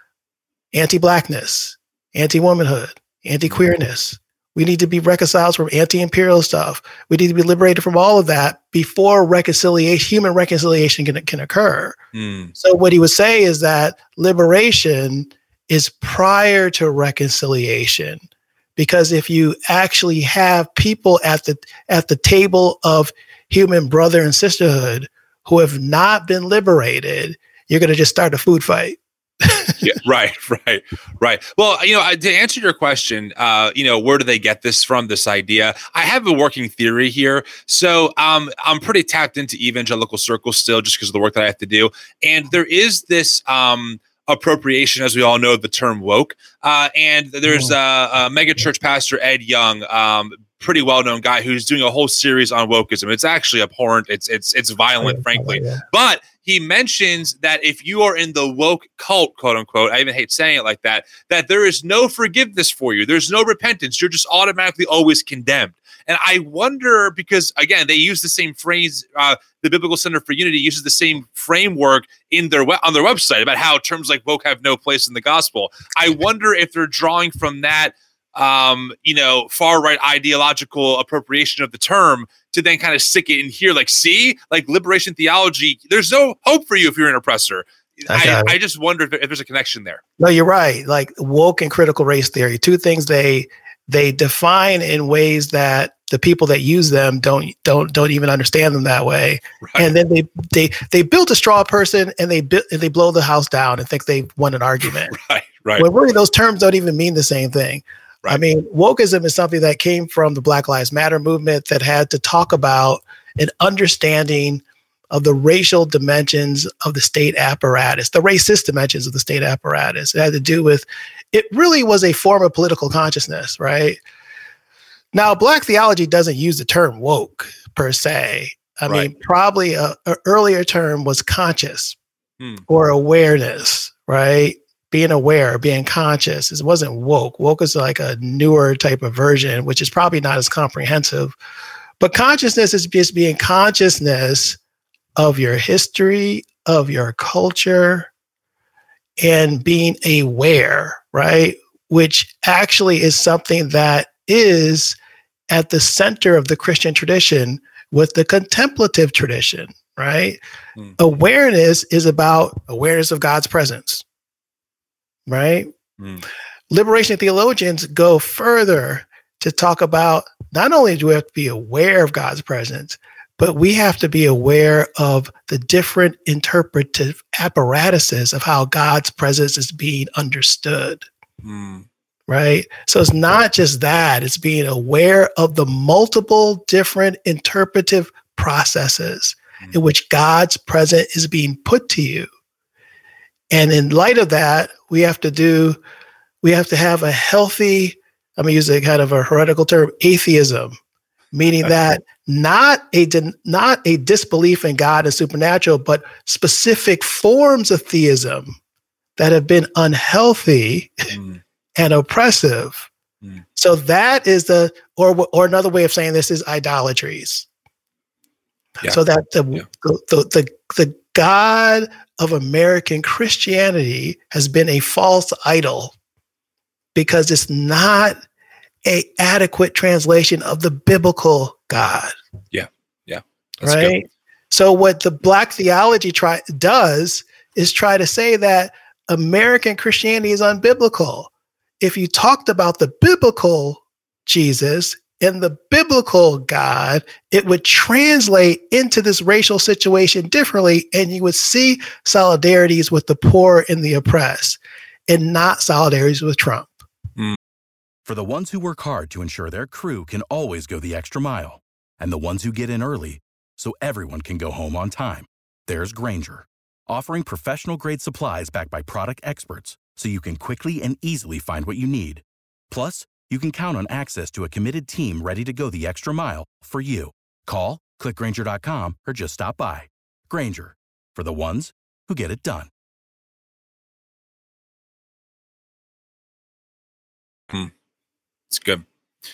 anti-Blackness, anti-womanhood, anti-queerness. We need to be reconciled from anti-imperial stuff. We need to be liberated from all of that before reconciliation, human reconciliation can, can occur. Mm. So what he would say is that liberation is prior to reconciliation, because if you actually have people at the at the table of human brother and sisterhood who have not been liberated, you're going to just start a food fight. Yeah, right, right, right. Well, you know, to answer your question, uh, you know, where do they get this from, this idea? I have a working theory here. So um, I'm pretty tapped into evangelical circles still, just because of the work that I have to do. And there is this um, appropriation, as we all know, of the term woke. Uh, and there's a, a mega church pastor, Ed Young, um, pretty well-known guy who's doing a whole series on wokeism. It's actually abhorrent. It's it's it's violent, frankly. Yeah. But he mentions that if you are in the woke cult, quote unquote, I even hate saying it like that, that there is no forgiveness for you. There's no repentance. You're just automatically always condemned. And I wonder, because again, they use the same phrase, uh, the Biblical Center for Unity uses the same framework in their we- on their website about how terms like woke have no place in the gospel. I wonder if they're drawing from that, um, you know, far-right ideological appropriation of the term to then kind of stick it in here. Like, see, like liberation theology, there's no hope for you if you're an oppressor. I, I, I just wonder if, if there's a connection there. No, you're right. Like woke and critical race theory, two things they they define in ways that the people that use them don't don't don't even understand them that way. Right. And then they they they build a straw person and they bu- and they blow the house down and think they won an argument. Right, right. When really those terms don't even mean the same thing. Right. I mean, wokeism is something that came from the Black Lives Matter movement that had to talk about an understanding of the racial dimensions of the state apparatus, the racist dimensions of the state apparatus. It had to do with, it really was a form of political consciousness, right? Now, Black theology doesn't use the term woke per se. I right. mean, probably a, a earlier term was conscious hmm. or awareness, right? Being aware, being conscious. It wasn't woke. Woke is like a newer type of version, which is probably not as comprehensive. But consciousness is just being consciousness of your history, of your culture, and being aware, right? Which actually is something that is at the center of the Christian tradition with the contemplative tradition, right? Mm. Awareness is about awareness of God's presence, right? Mm. Liberation theologians go further to talk about not only do we have to be aware of God's presence, but we have to be aware of the different interpretive apparatuses of how God's presence is being understood. Mm. Right? So it's not just that, it's being aware of the multiple different interpretive processes mm. in which God's presence is being put to you. And in light of that, we have to do, we have to have a healthy, I'm going to use a kind of a heretical term, atheism, meaning that not a, not a disbelief in God and supernatural, but specific forms of theism that have been unhealthy mm. and oppressive. Mm. So that is the, or or another way of saying this is idolatries. Yeah. So that the, yeah. the, the, the, the God of American Christianity has been a false idol because it's not a adequate translation of the biblical God. Yeah. Yeah. That's right. Good. So what the Black theology try does is try to say that American Christianity is unbiblical. If you talked about the biblical Jesus and the biblical God, it would translate into this racial situation differently, and you would see solidarities with the poor and the oppressed and not solidarities with Trump. Mm. For the ones who work hard to ensure their crew can always go the extra mile, and the ones who get in early so everyone can go home on time, there's Grainger, offering professional-grade supplies backed by product experts so you can quickly and easily find what you need. Plus, you can count on access to a committed team ready to go the extra mile for you. Call, click Grainger dot com, or just stop by. Grainger, for the ones who get it done. Hmm. It's good.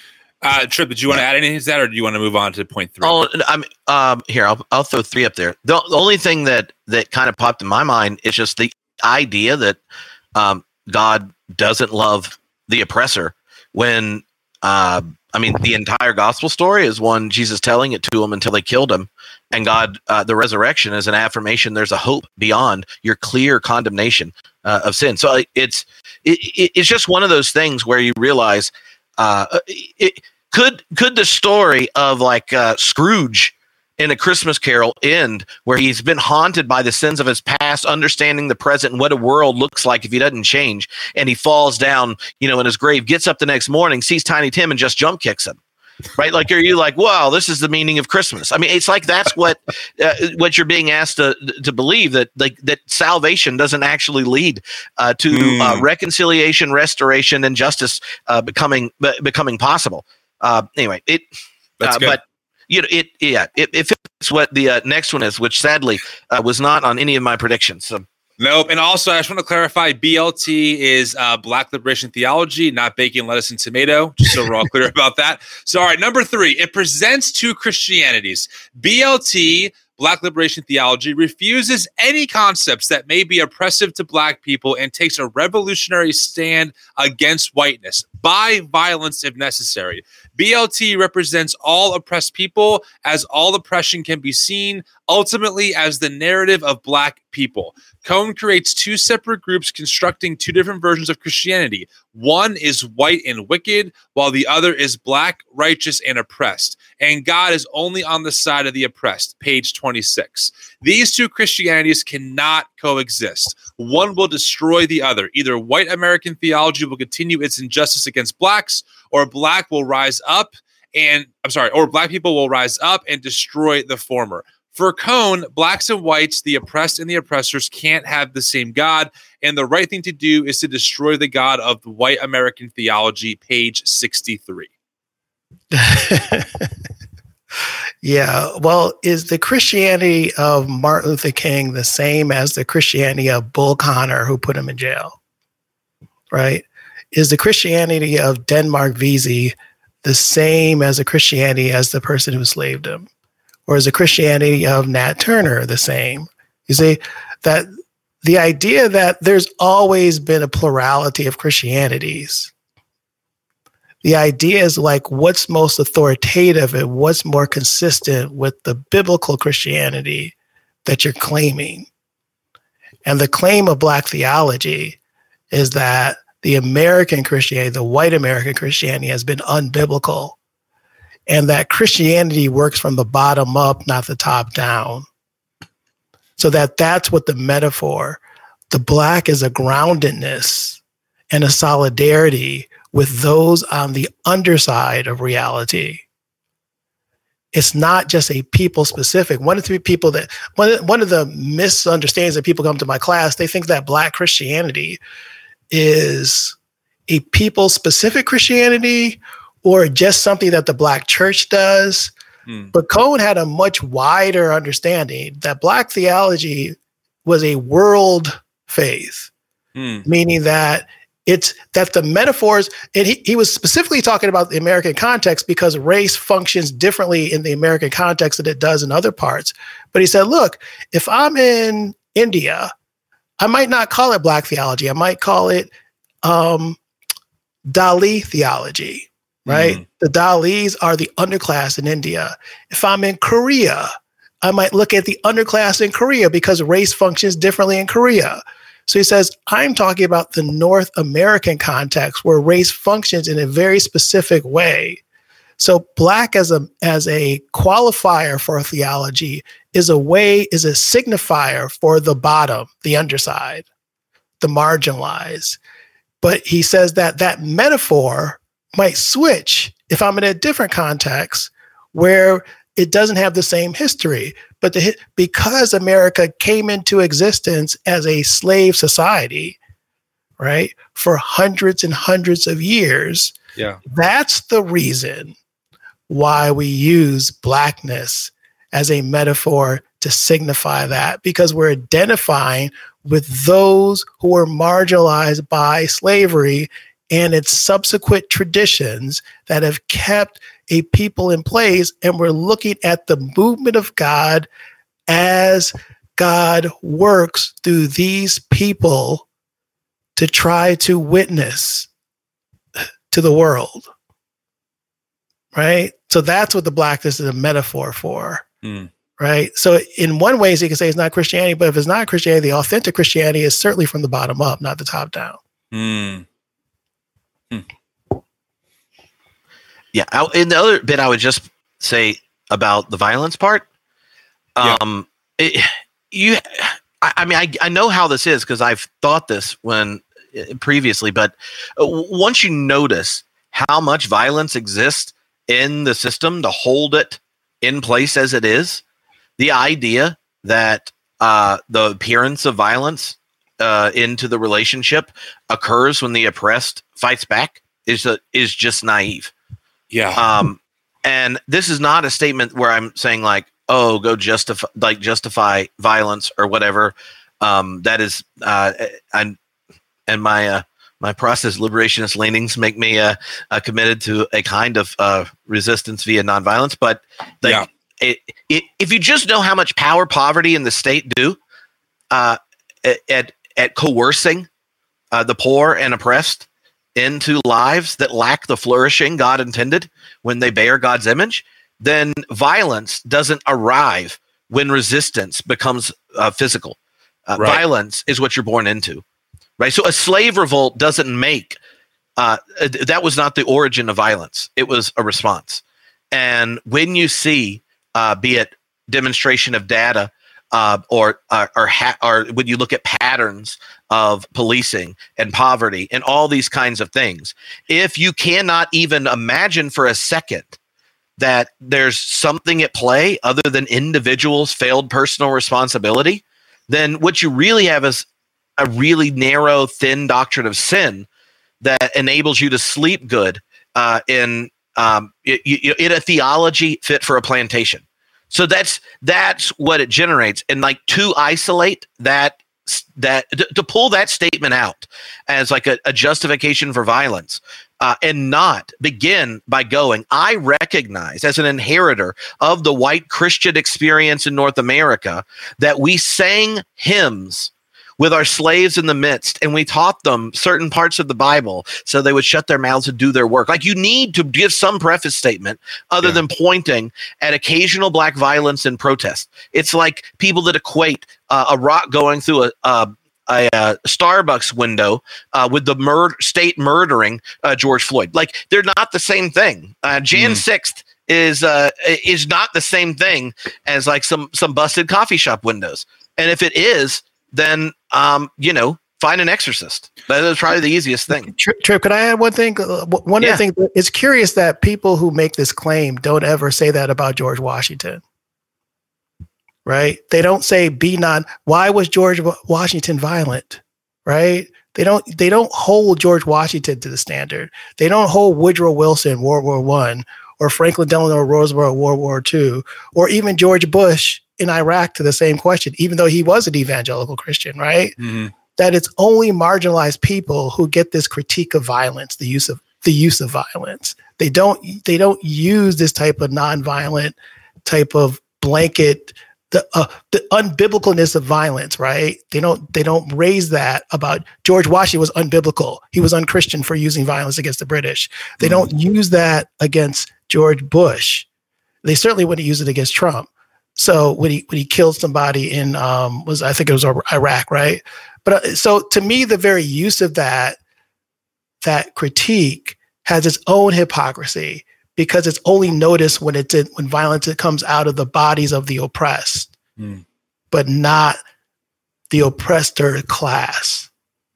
Uh, Trip, did you want to add anything to that, or do you want to move on to point three? Oh, I'm um here. I'll I'll throw three up there. The, the only thing that that kind of popped in my mind is just the idea that um God doesn't love the oppressor when uh I mean the entire gospel story is one Jesus telling it to them until they killed him, and God uh, the resurrection is an affirmation. There's a hope beyond your clear condemnation uh, of sin. So it's it, it's just one of those things where you realize. Uh, it, could could the story of like uh, Scrooge in A Christmas Carol end where he's been haunted by the sins of his past, understanding the present and what a world looks like if he doesn't change, and he falls down, you know, in his grave, gets up the next morning, sees Tiny Tim, and just jump kicks him, right? Like, are you like, wow, this is the meaning of Christmas? I mean, it's like that's what uh, what you're being asked to to believe, that like that salvation doesn't actually lead uh, to mm. uh, reconciliation, restoration, and justice uh, becoming b- becoming possible. Uh, anyway, it. Uh, but you know, it yeah, it, it fits what the uh, next one is, which sadly uh, was not on any of my predictions. So. Nope. And also, I just want to clarify, B L T is uh, Black Liberation Theology, not bacon, lettuce, and tomato, just so we're all clear about that. So, all right, number three, it presents two Christianities. B L T, Black Liberation Theology, refuses any concepts that may be oppressive to Black people and takes a revolutionary stand against whiteness, by violence if necessary. B L T represents all oppressed people, as all oppression can be seen ultimately as the narrative of Black people. Cone creates two separate groups constructing two different versions of Christianity. One is white and wicked, while the other is Black, righteous, and oppressed. And God is only on the side of the oppressed, page twenty-six. These two Christianities cannot coexist. One will destroy the other. Either white American theology will continue its injustice against Blacks, or Black will rise up and, I'm sorry, or Black people will rise up and destroy the former. For Cone, Blacks and whites, the oppressed and the oppressors, can't have the same God, and the right thing to do is to destroy the God of the white American theology, page sixty-three. Yeah, well, is the Christianity of Martin Luther King the same as the Christianity of Bull Connor, who put him in jail? Right? Is the Christianity of Denmark Vesey the same as the Christianity as the person who enslaved him? Or is the Christianity of Nat Turner the same? You see, that the idea that there's always been a plurality of Christianities, The idea is like what's most authoritative and what's more consistent with the biblical Christianity that you're claiming. And the claim of Black theology is that the American Christianity, the white American Christianity, has been unbiblical, and that Christianity works from the bottom up, not the top down. So that that's what the metaphor, the Black is a groundedness and a solidarity with those on the underside of reality. It's not just a people specific. One of the people that one of, one of the misunderstandings that people come to my class, they think that Black Christianity is a people specific Christianity or just something that the Black church does. Hmm. But Cone had a much wider understanding that Black theology was a world faith, hmm. meaning that it's that the metaphors, and he, he was specifically talking about the American context because race functions differently in the American context than it does in other parts. But he said, look, if I'm in India, I might not call it Black theology. I might call it um, Dali theology, right? Mm-hmm. The Dalis are the underclass in India. If I'm in Korea, I might look at the underclass in Korea because race functions differently in Korea. So he says, I'm talking about the North American context where race functions in a very specific way. So Black as a as a qualifier for a theology is a way, is a signifier for the bottom, the underside, the marginalized. But he says that that metaphor might switch if I'm in a different context where it doesn't have the same history. But the, because America came into existence as a slave society, right, for hundreds and hundreds of years, yeah, that's the reason why we use Blackness as a metaphor to signify that, because we're identifying with those who were marginalized by slavery and its subsequent traditions that have kept a people in place. And we're looking at the movement of God as God works through these people to try to witness to the world, right? So that's what the Blackness is a metaphor for, mm. right? So in one way, you can say it's not Christianity, but if it's not Christianity, the authentic Christianity is certainly from the bottom up, not the top down. Mm. Hmm. Yeah. I, and the other bit I would just say about the violence part, um, yeah. it, you, I, I mean, I, I know how this is because I've thought this when uh, previously, but uh, once you notice how much violence exists in the system to hold it in place as it is, the idea that uh, the appearance of violence uh, into the relationship occurs when the oppressed fights back is a, is just naive. Yeah. Um, and this is not a statement where I'm saying like, oh, go justify like justify violence or whatever. Um, that is, uh, and and my uh, my process liberationist leanings make me uh, uh, committed to a kind of uh, resistance via nonviolence. But like, yeah. it, it, if you just know how much power poverty and the state do uh, at at coercing uh, the poor and oppressed into lives that lack the flourishing God intended when they bear God's image, then violence doesn't arrive when resistance becomes uh, physical. Uh, right. Violence is what you're born into, right? So a slave revolt doesn't make, uh, that was not the origin of violence. It was a response. And when you see, uh, be it demonstration of data, Uh, or uh, or ha- or when you look at patterns of policing and poverty and all these kinds of things, if you cannot even imagine for a second that there's something at play other than individuals' failed personal responsibility, then what you really have is a really narrow, thin doctrine of sin that enables you to sleep good uh, in um, it, you, in a theology fit for a plantation. So that's that's what it generates, and like to isolate that that to, to pull that statement out as like a, a justification for violence, uh, and not begin by going, I recognize as an inheritor of the white Christian experience in North America that we sang hymns with our slaves in the midst, and we taught them certain parts of the Bible so they would shut their mouths and do their work. Like, you need to give some preface statement other yeah. than pointing at occasional black violence and protest. It's like people that equate uh, a rock going through a, a A, a Starbucks window uh, with the mur- state murdering uh, George Floyd. Like, they're not the same thing. Uh, January sixth is uh, is not the same thing as like some some busted coffee shop windows. And if it is, then um, you know, find an exorcist. That is probably the easiest thing. Trip, Trip could I add one thing? One yeah. of the things, it's curious that people who make this claim don't ever say that about George Washington. Right? They don't say be non. Why was George Washington violent? Right? They don't. They don't hold George Washington to the standard. They don't hold Woodrow Wilson, World War One, or Franklin Delano Roosevelt, World War Two, or even George Bush in Iraq to the same question. Even though he was an evangelical Christian, right? Mm-hmm. That it's only marginalized people who get this critique of violence, the use of the use of violence. They don't. They don't use this type of nonviolent type of blanket. The uh, the unbiblicalness of violence, right? They don't they don't raise that about George Washington was unbiblical. He was unchristian for using violence against the British. They mm-hmm. don't use that against George Bush. They certainly wouldn't use it against Trump. So when he when he killed somebody in um, was I think it was Iraq, right? But uh, so to me, the very use of that that critique has its own hypocrisy, because it's only noticed when it's in, when violence it comes out of the bodies of the oppressed, mm. but not the oppressor class.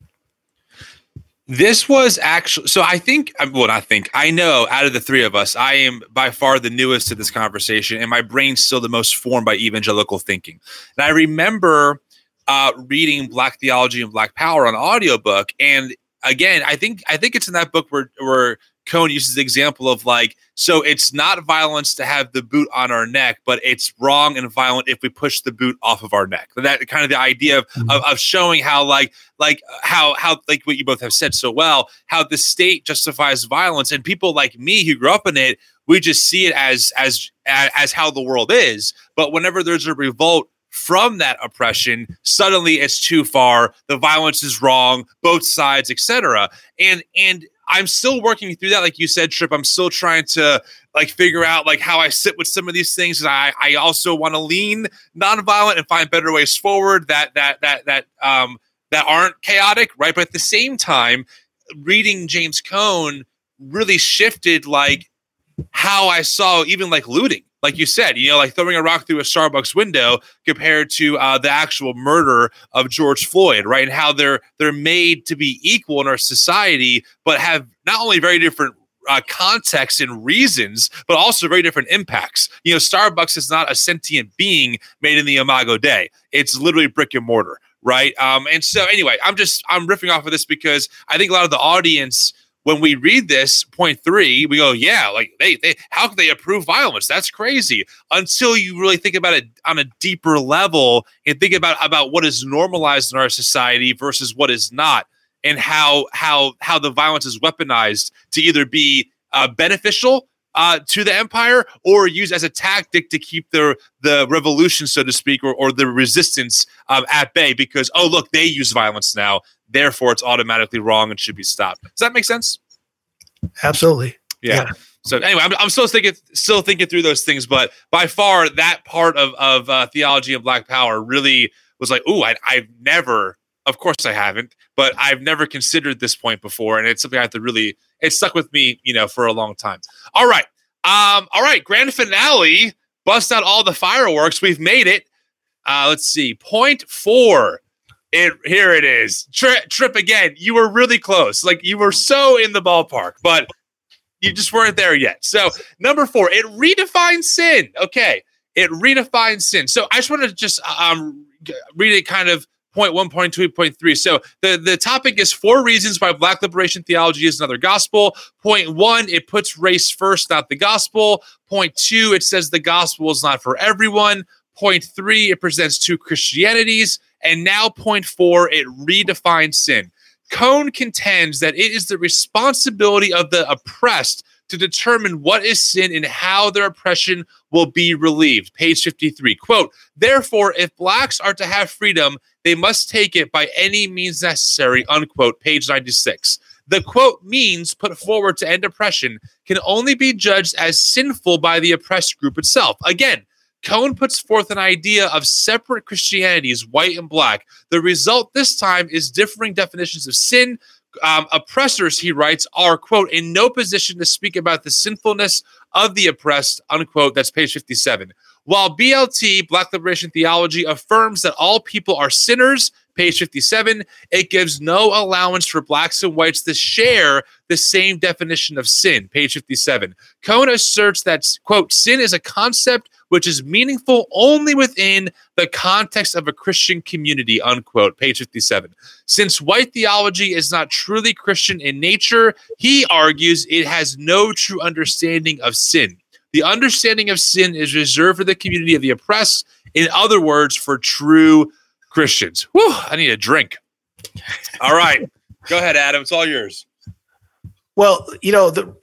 This was actually, so I think, well, I think, I know out of the three of us, I am by far the newest to this conversation, and my brain's still the most formed by evangelical thinking. And I remember uh, reading Black Theology and Black Power on audiobook. And again, I think I think it's in that book where where Cone uses the example of like, so it's not violence to have the boot on our neck, but it's wrong and violent if we push the boot off of our neck. That kind of the idea of, mm-hmm. of, of showing how like, like how, how, like what you both have said so well, how the state justifies violence, and people like me who grew up in it, we just see it as, as, as how the world is. But whenever there's a revolt from that oppression, suddenly it's too far. The violence is wrong, both sides, et cetera. And, and, I'm still working through that. Like you said, Trip, I'm still trying to like figure out like how I sit with some of these things. And I, I also want to lean nonviolent and find better ways forward that, that, that, that, um, that aren't chaotic. Right. But at the same time, reading James Cone really shifted like how I saw even like looting. Like you said, you know, like throwing a rock through a Starbucks window compared to uh, the actual murder of George Floyd, right? And how they're they're made to be equal in our society, but have not only very different uh, contexts and reasons, but also very different impacts. You know, Starbucks is not a sentient being made in the Imago Dei. It's literally brick and mortar, right? Um, and so anyway, I'm just I'm riffing off of this because I think a lot of the audience, when we read this point three, we go, yeah, like they, they, how can they approve violence? That's crazy. Until you really think about it on a deeper level and think about, about what is normalized in our society versus what is not, and how, how, how the violence is weaponized to either be uh, beneficial uh, to the empire or used as a tactic to keep the, the revolution, so to speak, or, or the resistance um, at bay because, oh, look, they use violence now. Therefore, it's automatically wrong and should be stopped. Does that make sense? Absolutely. Yeah. yeah. So anyway, I'm, I'm still thinking, still thinking through those things, but by far that part of of uh, theology and Black Power really was like, ooh, I, I've never, of course I haven't, but I've never considered this point before, and it's something I have to really. It stuck with me, you know, for a long time. All right, um, all right, grand finale. Bust out all the fireworks. We've made it. Uh, let's see, point four. It here it is. Tri- Trip again. You were really close. Like you were so in the ballpark, but you just weren't there yet. So number four, it redefines sin. Okay, it redefines sin. So I just want to just um read it kind of point one, point two, point three. So the the topic is four reasons why Black liberation theology is another gospel. Point one, it puts race first, not the gospel. Point two, it says the gospel is not for everyone. Point three, it presents two Christianities. And now point four, it redefines sin. Cone contends that it is the responsibility of the oppressed to determine what is sin and how their oppression will be relieved. Page fifty-three, quote, therefore, if blacks are to have freedom, they must take it by any means necessary, unquote. Page ninety-six. The, quote, means put forward to end oppression can only be judged as sinful by the oppressed group itself. Again, Cone puts forth an idea of separate Christianities, white and black. The result this time is differing definitions of sin. Um, oppressors, he writes, are, quote, in no position to speak about the sinfulness of the oppressed, unquote. That's page fifty-seven. While B L T, Black Liberation Theology, affirms that all people are sinners, page fifty-seven, it gives no allowance for blacks and whites to share the same definition of sin, page fifty-seven. Cone asserts that, quote, sin is a concept which is meaningful only within the context of a Christian community, unquote, page fifty-seven. Since white theology is not truly Christian in nature, he argues it has no true understanding of sin. The understanding of sin is reserved for the community of the oppressed, in other words, for true Christians. Whew, I need a drink. All right. Go ahead, Adam. It's all yours. Well, you know, the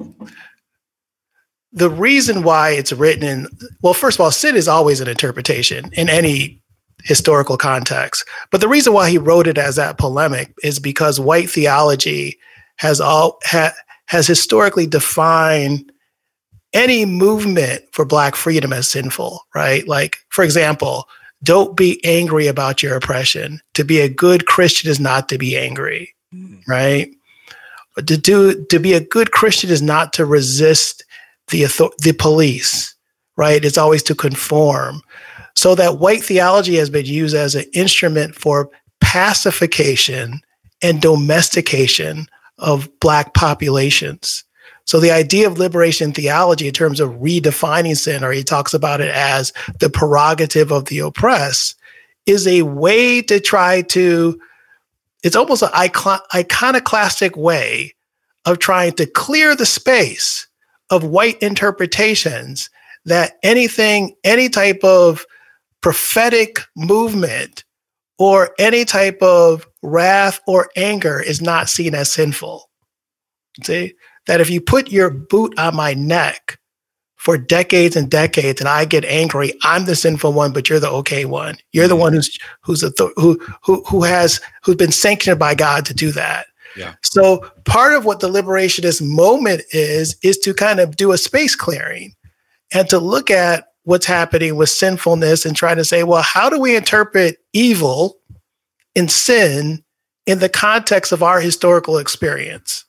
the reason why it's written in, well, first of all, sin is always an interpretation in any historical context. But the reason why he wrote it as that polemic is because white theology has all ha, has historically defined any movement for black freedom as sinful, right? Like, for example, don't be angry about your oppression. To be a good Christian is not to be angry, mm. right? But to do to be a good Christian is not to resist the the police, right? It's always to conform. So that white theology has been used as an instrument for pacification and domestication of black populations. So the idea of liberation theology in terms of redefining sin, or he talks about it as the prerogative of the oppressed, is a way to try to, it's almost an icon, iconoclastic way of trying to clear the space of white interpretations that anything, any type of prophetic movement or any type of wrath or anger is not seen as sinful. See? That if you put your boot on my neck for decades and decades and I get angry, I'm the sinful one, but you're the okay one. You're the one who's who's a th- who who who has who's been sanctioned by God to do that. Yeah. So part of what the liberationist moment is is to kind of do a space clearing and to look at what's happening with sinfulness and try to say, well, how do we interpret evil and sin in the context of our historical experience?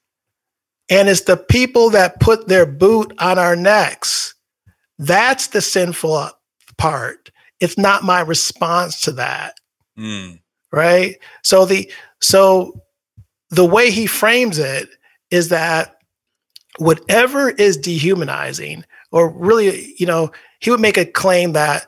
And it's the people that put their boot on our necks. That's the sinful part. It's not my response to that. Mm. Right? So the so the way he frames it is that whatever is dehumanizing, or really, you know, he would make a claim that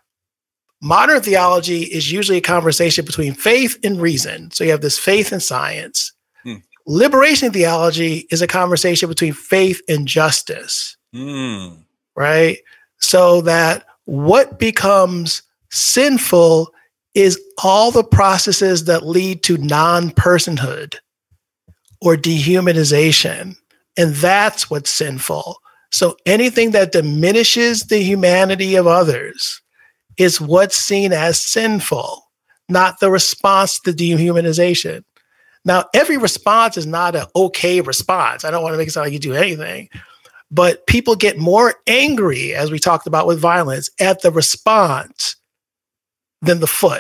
modern theology is usually a conversation between faith and reason. So you have this faith and science. Liberation theology is a conversation between faith and justice, mm. right? So that what becomes sinful is all the processes that lead to non-personhood or dehumanization. And that's what's sinful. So anything that diminishes the humanity of others is what's seen as sinful, not the response to dehumanization. Now, every response is not an okay response. I don't want to make it sound like you do anything, but people get more angry, as we talked about with violence, at the response than the foot,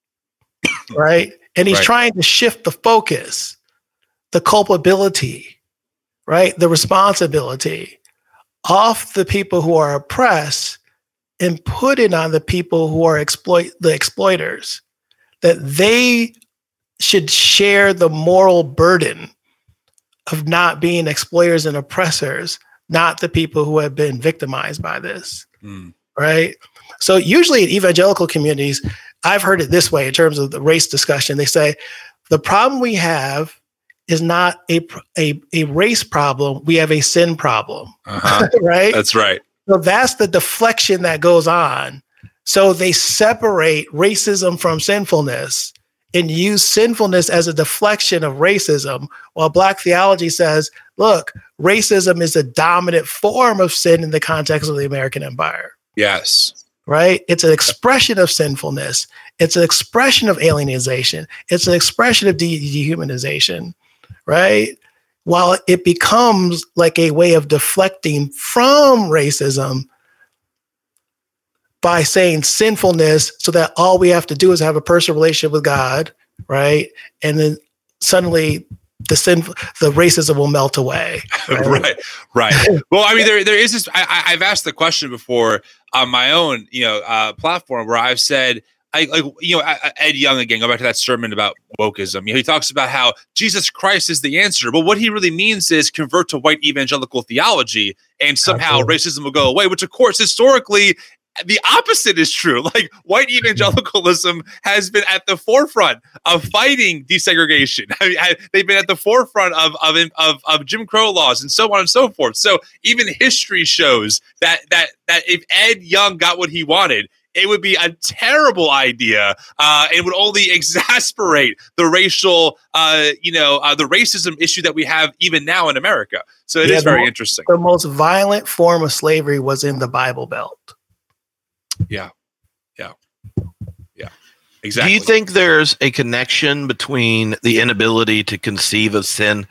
right? And he's right. trying to shift the focus, the culpability, right? The responsibility off the people who are oppressed and put it on the people who are exploit the exploiters, that they should share the moral burden of not being exploiters and oppressors, not the people who have been victimized by this, mm. right? So usually in evangelical communities, I've heard it this way in terms of the race discussion. They say, the problem we have is not a, a, a race problem, we have a sin problem, uh-huh. right? That's right. So that's the deflection that goes on. So they separate racism from sinfulness and use sinfulness as a deflection of racism, while Black theology says, look, racism is a dominant form of sin in the context of the American Empire. Yes. Right? It's an expression of sinfulness. It's an expression of alienization. It's an expression of de- dehumanization, right? While it becomes like a way of deflecting from racism by saying sinfulness so that all we have to do is have a personal relationship with God, right? And then suddenly the sin, the racism will melt away. Right, right. right. Well, I mean, there there is this. I, I've asked the question before on my own, you know, uh, platform where I've said, I like, you know, Ed Young again. Go back to that sermon about wokeism. You know, he talks about how Jesus Christ is the answer, but what he really means is convert to white evangelical theology, and somehow Absolutely. racism will go away. Which, of course, historically, the opposite is true. Like, white evangelicalism has been at the forefront of fighting desegregation. I mean, they've been at the forefront of, of of of Jim Crow laws and so on and so forth. So even history shows that that that if Ed Young got what he wanted, it would be a terrible idea. Uh, it would only exasperate the racial, uh, you know, uh, the racism issue that we have even now in America. So it yeah, is very the, interesting. The most violent form of slavery was in the Bible Belt. Yeah. Yeah. Yeah. Exactly. Do you think there's a connection between the inability to conceive of sin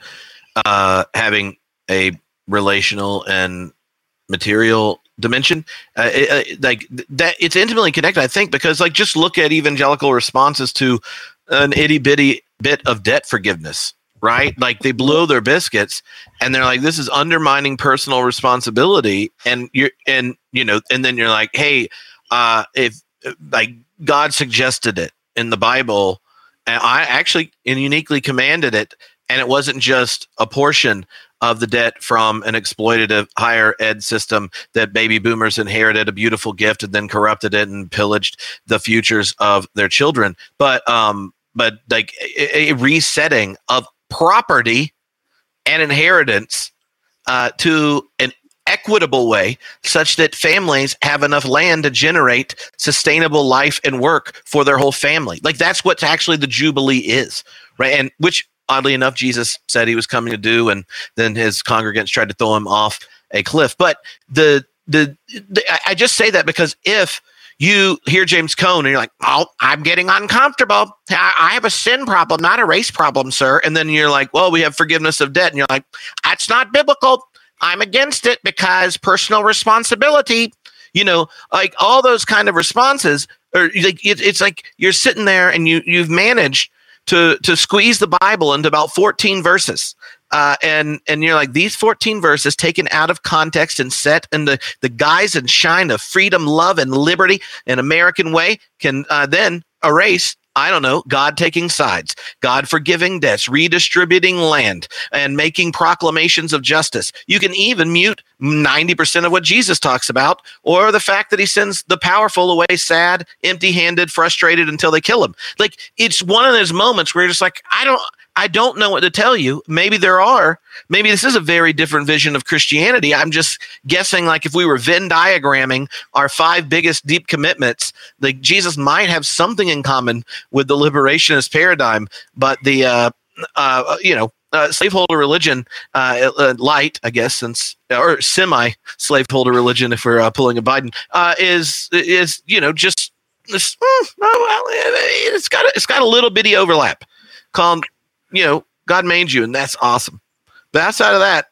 uh, having a relational and material dimension? Uh, it, it, like that, it's intimately connected, I think, because like just look at evangelical responses to an itty bitty bit of debt forgiveness. Right? Like they blow their biscuits and they're like, this is undermining personal responsibility. And you're, and you know, and then you're like, hey, uh, if like God suggested it in the Bible, and I actually and uniquely commanded it. And it wasn't just a portion of the debt from an exploitative higher ed system that baby boomers inherited a beautiful gift and then corrupted it and pillaged the futures of their children. But, um, but like a, a resetting of property and inheritance uh, to an equitable way such that families have enough land to generate sustainable life and work for their whole family. Like that's what actually the Jubilee is, right? And which oddly enough, Jesus said he was coming to do, and then his congregants tried to throw him off a cliff. But the, the, the I just say that because if you hear James Cone and you're like, oh, I'm getting uncomfortable. I, I have a sin problem, not a race problem, sir. And then you're like, well, we have forgiveness of debt. And you're like, that's not biblical. I'm against it because personal responsibility, you know, like all those kind of responses are like, it, it's like you're sitting there and you, you've managed to, to squeeze the Bible into about fourteen verses. Uh, and and you're like, these fourteen verses taken out of context and set in the, the guise and shine of freedom, love, and liberty, an American way, can uh, then erase, I don't know, God taking sides, God forgiving debts, redistributing land, and making proclamations of justice. You can even mute ninety percent of what Jesus talks about, or the fact that he sends the powerful away sad, empty-handed, frustrated until they kill him. Like, it's one of those moments where you're just like, I don't... I don't know what to tell you. Maybe there are. Maybe this is a very different vision of Christianity. I'm just guessing, like if we were Venn diagramming our five biggest deep commitments, like Jesus might have something in common with the liberationist paradigm, but the, uh, uh, you know, uh, slaveholder religion, uh, uh, light, I guess, since or semi-slaveholder religion, if we're uh, pulling a Biden, uh, is is you know just this. Mm, well, it's got a, it's got a little bitty overlap called, you know, God made you, and that's awesome. But outside of that,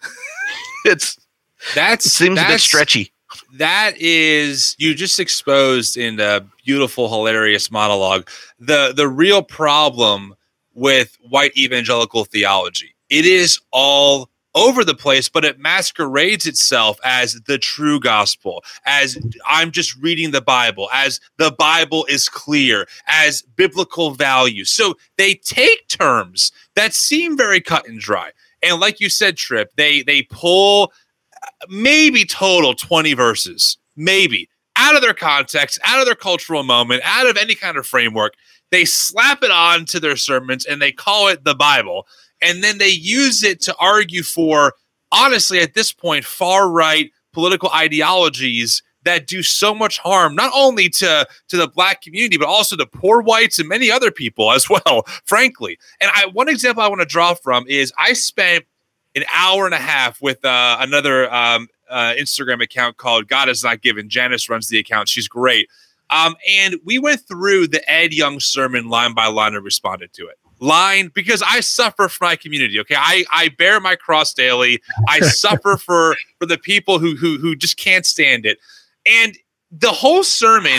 it's that's it seems that's, a bit stretchy. That is, you just exposed in a beautiful, hilarious monologue the the real problem with white evangelical theology. It is all over the place, but it masquerades itself as the true gospel, as I'm just reading the Bible, as the Bible is clear, as biblical values. So they take terms that seem very cut and dry. And like you said, Trip, they they pull maybe total twenty verses, maybe, out of their context, out of their cultural moment, out of any kind of framework. They slap it on to their sermons and they call it the Bible. And then they use it to argue for, honestly, at this point, far-right political ideologies that do so much harm, not only to, to the black community, but also to poor whites and many other people as well, frankly. And I, one example I want to draw from is I spent an hour and a half with uh, another um, uh, Instagram account called God Is Not Given. Janice runs the account. She's great. Um, and we went through the Ed Young sermon line by line and responded to it. Line, because I suffer for my community. Okay, I, I bear my cross daily. I suffer for for the people who who who just can't stand it. And the whole sermon.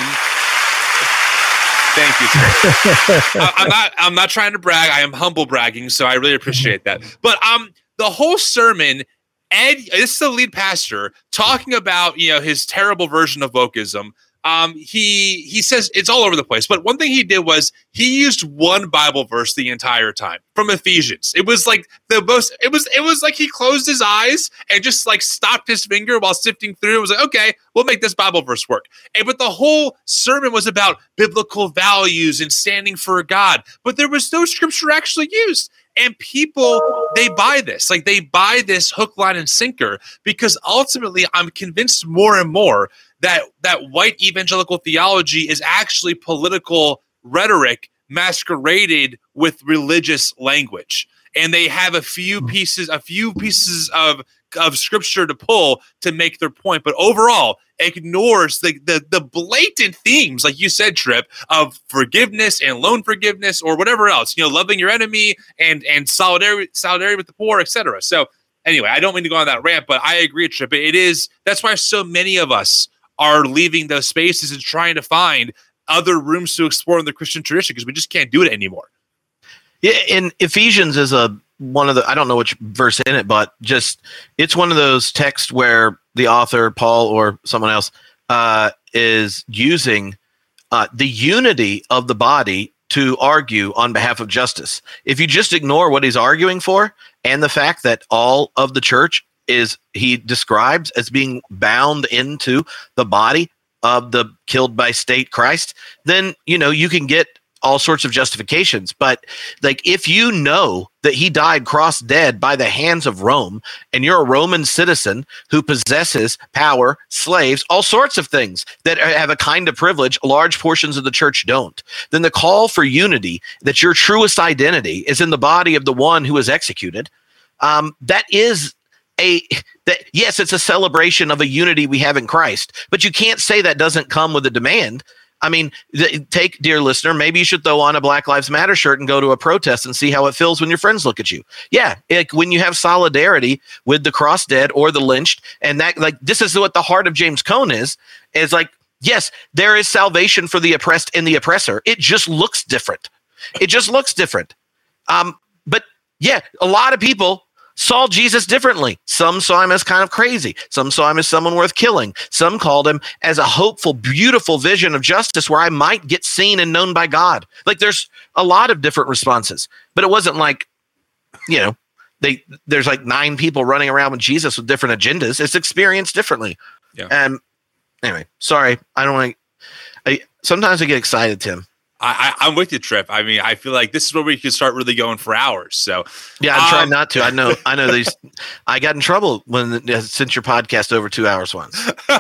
Thank you, sir. I, I'm not I'm not trying to brag. I am humble bragging, so I really appreciate that. But um, the whole sermon, Ed, this is the lead pastor talking about you know his terrible version of wokeism. Um, he he says it's all over the place. But one thing he did was he used one Bible verse the entire time from Ephesians. It was like the most. It was it was like he closed his eyes and just like stopped his finger while sifting through. It was like, okay, we'll make this Bible verse work. And but the whole sermon was about biblical values and standing for God. But there was no scripture actually used. And people, they buy this. Like they buy this hook, line, and sinker because ultimately I'm convinced more and more that that white evangelical theology is actually political rhetoric masqueraded with religious language. And they have a few pieces, a few pieces of, of scripture to pull to make their point. But overall, ignores the, the the blatant themes, like you said, Trip, of forgiveness and loan forgiveness or whatever else, you know, loving your enemy and and solidarity, solidarity with the poor, et cetera. So anyway, I don't mean to go on that rant, but I agree, Trip. It is, that's why so many of us are leaving those spaces and trying to find other rooms to explore in the Christian tradition because we just can't do it anymore. Yeah, in Ephesians is a one of the, I don't know which verse in it, but just it's one of those texts where the author, Paul or someone else, uh, is using uh, the unity of the body to argue on behalf of justice. If you just ignore what he's arguing for and the fact that all of the church is he describes as being bound into the body of the killed by state Christ, then, you know, you can get all sorts of justifications. But like, if you know that he died cross dead by the hands of Rome and you're a Roman citizen who possesses power, slaves, all sorts of things that have a kind of privilege large portions of the church don't, then the call for unity, that your truest identity is in the body of the one who was executed, um, that is a that yes, it's a celebration of a unity we have in Christ, but you can't say that doesn't come with a demand. I mean, th- take, dear listener, maybe you should throw on a Black Lives Matter shirt and go to a protest and see how it feels when your friends look at you. Yeah, it, when you have solidarity with the cross dead or the lynched, and that, like, this is what the heart of James Cone is, is like, yes, there is salvation for the oppressed and the oppressor. It just looks different. It just looks different. Um, but yeah, a lot of people saw Jesus differently. Some saw him as kind of crazy. Some saw him as someone worth killing. Some called him as a hopeful, beautiful vision of justice where I might get seen and known by God. Like, there's a lot of different responses, but it wasn't like, you know, they there's like nine people running around with Jesus with different agendas. It's experienced differently. Yeah. And anyway, sorry. I don't want to, I, sometimes I get excited, Tim. I, I, I'm with you, Trip. I mean, I feel like this is where we can start really going for hours. So yeah, I'm um, trying not to. I know. I know these. I got in trouble when uh, since your podcast over two hours once. Well,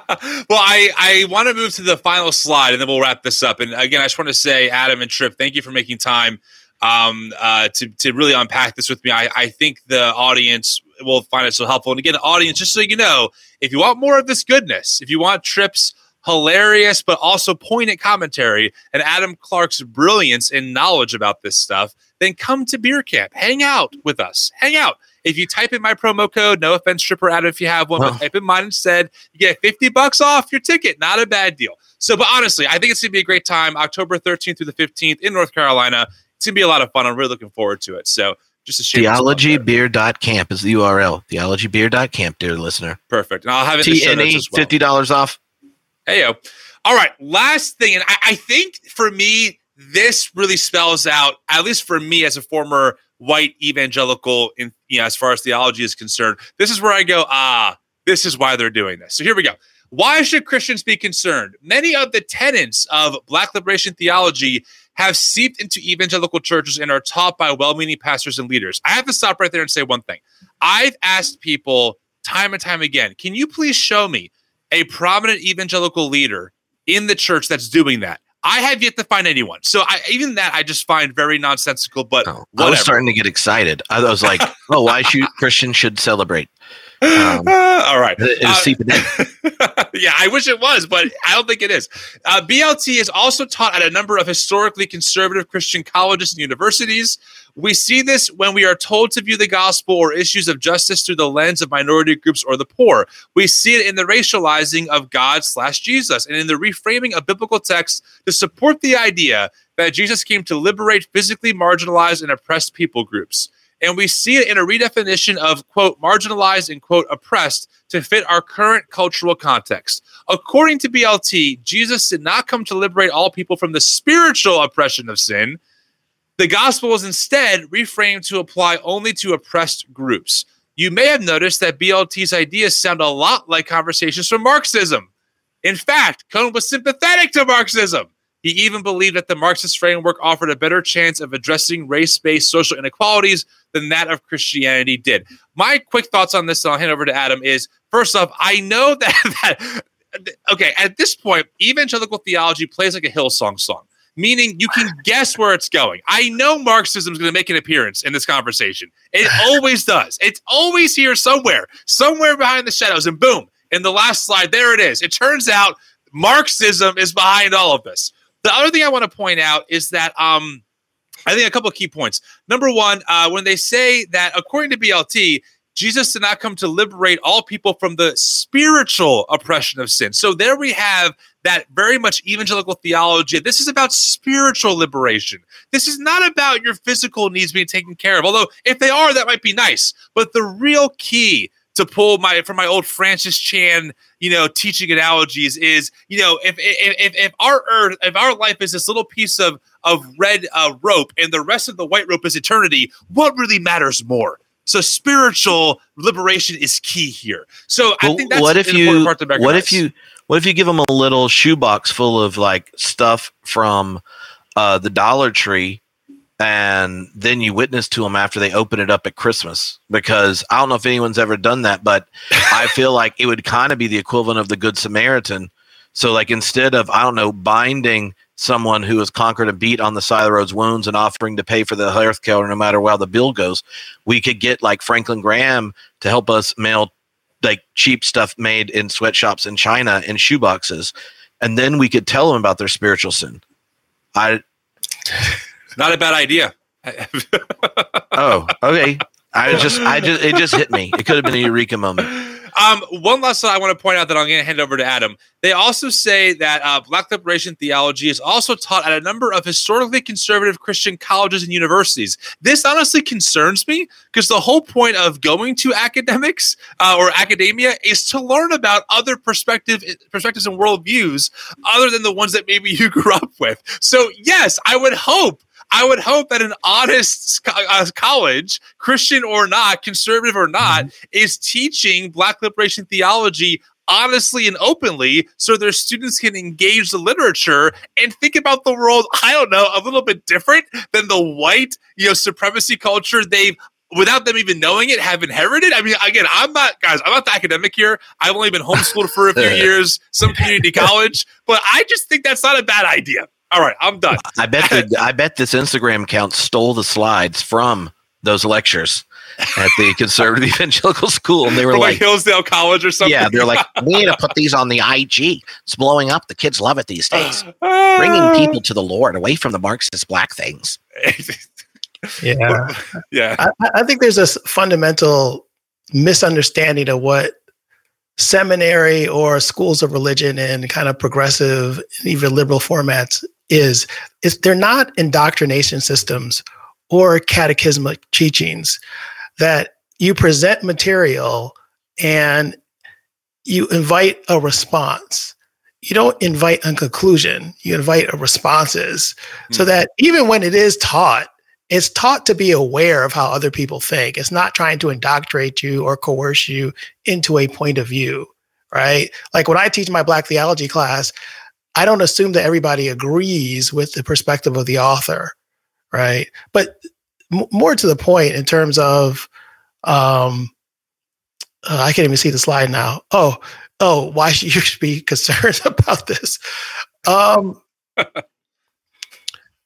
I I want to move to the final slide, and then we'll wrap this up. And again, I just want to say, Adam and Trip, thank you for making time um, uh, to to really unpack this with me. I, I think the audience will find it so helpful. And again, audience, just so you know, if you want more of this goodness, if you want Trip's hilarious but also poignant commentary and Adam Clark's brilliance and knowledge about this stuff, then come to Beer Camp. Hang out with us. Hang out. If you type in my promo code, no offense, Trip or Adam, if you have one, Wow. but type in mine instead, you get fifty bucks off your ticket. Not a bad deal. So, but honestly, I think it's going to be a great time. October thirteenth through the fifteenth in North Carolina. It's going to be a lot of fun. I'm really looking forward to it. So just a shame. theology beer dot camp is the U R L. theology beer dot camp, dear listener. Perfect. And I'll have it in the show T N notes E, as well. fifty dollars off. Heyo. All right. Last thing. And I, I think for me, this really spells out, at least for me as a former white evangelical, in, you know, as far as theology is concerned, this is where I go, ah, this is why they're doing this. So here we go. Why should Christians be concerned? Many of the tenets of Black liberation theology have seeped into evangelical churches and are taught by well-meaning pastors and leaders. I have to stop right there and say one thing. I've asked people time and time again, can you please show me a prominent evangelical leader in the church that's doing that? I have yet to find anyone. So I, even that I just find very nonsensical, but Oh, whatever. I was starting to get excited. I was like, oh, why should Christians should celebrate? Um, All right. It was Uh, seeping in. yeah, I wish it was, but I don't think it is. Uh, B L T is also taught at a number of historically conservative Christian colleges and universities. We see this when we are told to view the gospel or issues of justice through the lens of minority groups or the poor. We see it in the racializing of God slash Jesus and in the reframing of biblical texts to support the idea that Jesus came to liberate physically marginalized and oppressed people groups. And we see it in a redefinition of, quote, marginalized and, quote, oppressed to fit our current cultural context. According to B L T, Jesus did not come to liberate all people from the spiritual oppression of sin. The gospel was instead reframed to apply only to oppressed groups. You may have noticed that B L T's ideas sound a lot like conversations from Marxism. In fact, Cohn was sympathetic to Marxism. He even believed that the Marxist framework offered a better chance of addressing race-based social inequalities than that of Christianity did. My quick thoughts on this, and I'll hand over to Adam, is first off, I know that, that okay, at this point, evangelical theology plays like a Hillsong song, meaning you can guess where it's going. I know Marxism is going to make an appearance in this conversation. It always does. It's always here somewhere, somewhere behind the shadows, and boom, in the last slide, there it is. It turns out Marxism is behind all of this. The other thing I want to point out is that um, I think a couple of key points. Number one, uh, when they say that according to B L T, Jesus did not come to liberate all people from the spiritual oppression of sin. So there we have that very much evangelical theology. This is about spiritual liberation. This is not about your physical needs being taken care of. Although if they are, that might be nice. But the real key to pull my from my old Francis Chan, you know, teaching analogies is, you know, if if if our earth, if our life is this little piece of of red uh, rope and the rest of the white rope is eternity, what really matters more? So spiritual liberation is key here. So well, I think that's what if an you, important part to recognize. What if you what if you give them a little shoebox full of like stuff from uh, the Dollar Tree, and then you witness to them after they open it up at Christmas? Because I don't know if anyone's ever done that, but I feel like it would kind of be the equivalent of the Good Samaritan. So like instead of, I don't know, binding someone who has conquered a beat on the side of the road's wounds and offering to pay for the health care no matter where the bill goes, we could get like Franklin Graham to help us mail like cheap stuff made in sweatshops in China in shoeboxes. And then we could tell them about their spiritual sin. I... Not a bad idea. Oh, okay. I just, I just, it just hit me. It could have been a eureka moment. Um, one last thing I want to point out that I'm going to hand over to Adam. They also say that uh, Black liberation theology is also taught at a number of historically conservative Christian colleges and universities. This honestly concerns me because the whole point of going to academics uh, or academia is to learn about other perspective, perspectives and worldviews other than the ones that maybe you grew up with. So yes, I would hope I would hope that an honest uh, college, Christian or not, conservative or not, mm-hmm. is teaching Black liberation theology honestly and openly so their students can engage the literature and think about the world, I don't know, a little bit different than the white, you know, supremacy culture they've, without them even knowing it, have inherited. I mean, again, I'm not, guys, I'm not the academic here. I've only been homeschooled for a few years, some community college, but I just think that's not a bad idea. All right, I'm done. I bet the, I bet this Instagram account stole the slides from those lectures at the conservative evangelical school, and they were from like, like Hillsdale College or something. Yeah, they're like, we need to put these on the I G. It's blowing up. The kids love it these days. Bringing people to the Lord away from the Marxist black things. Yeah, yeah. I, I think there's a fundamental misunderstanding of what seminary or schools of religion and kind of progressive, even liberal formats is. Is they're not indoctrination systems or catechismic teachings that you present material and you invite a response. You don't invite a conclusion, you invite a responses mm-hmm. so that even when it is taught, it's taught to be aware of how other people think. It's not trying to indoctrinate you or coerce you into a point of view, right? Like when I teach my Black theology class, I don't assume that everybody agrees with the perspective of the author, right? But m- more to the point in terms of, um, uh, I can't even see the slide now. Oh, oh, why should you be concerned about this? Um,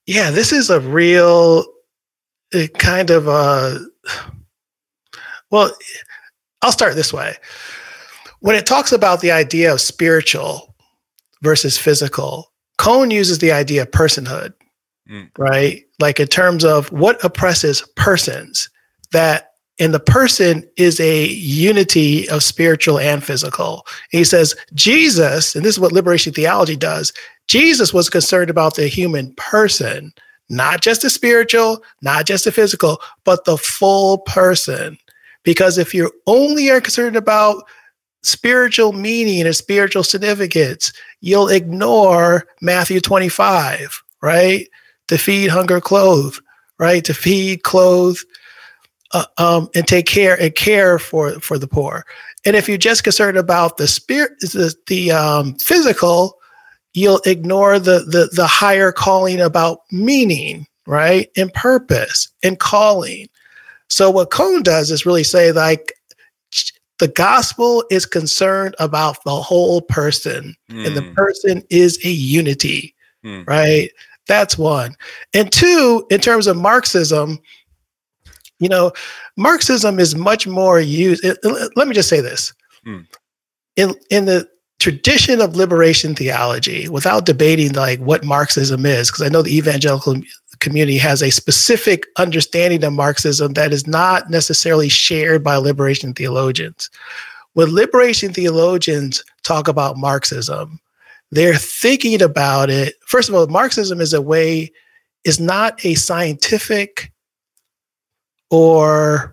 Yeah, this is a real uh, kind of a, well, I'll start this way. When it talks about the idea of spiritual versus physical, Cone uses the idea of personhood, mm. right? Like in terms of what oppresses persons, that in the person is a unity of spiritual and physical. And he says, Jesus, and this is what liberation theology does, Jesus was concerned about the human person, not just the spiritual, not just the physical, but the full person. Because if you only are concerned about spiritual meaning and spiritual significance, you'll ignore Matthew twenty-five, right? To feed, hunger, clothe, right? To feed, clothe, uh, um, and take care and care for, for the poor. And if you're just concerned about the spirit, the, the um, physical, you'll ignore the, the the higher calling about meaning, right? And purpose and calling. So what Cone does is really say, like, the gospel is concerned about the whole person, mm. and the person is a unity, mm. right? That's one. And two, in terms of Marxism, you know, Marxism is much more used. It, it, let me just say this. Mm. In in the tradition of liberation theology, without debating like what Marxism is, because I know the evangelical community has a specific understanding of Marxism that is not necessarily shared by liberation theologians. When liberation theologians talk about Marxism, they're thinking about it. First of all, Marxism is a way, is not a scientific or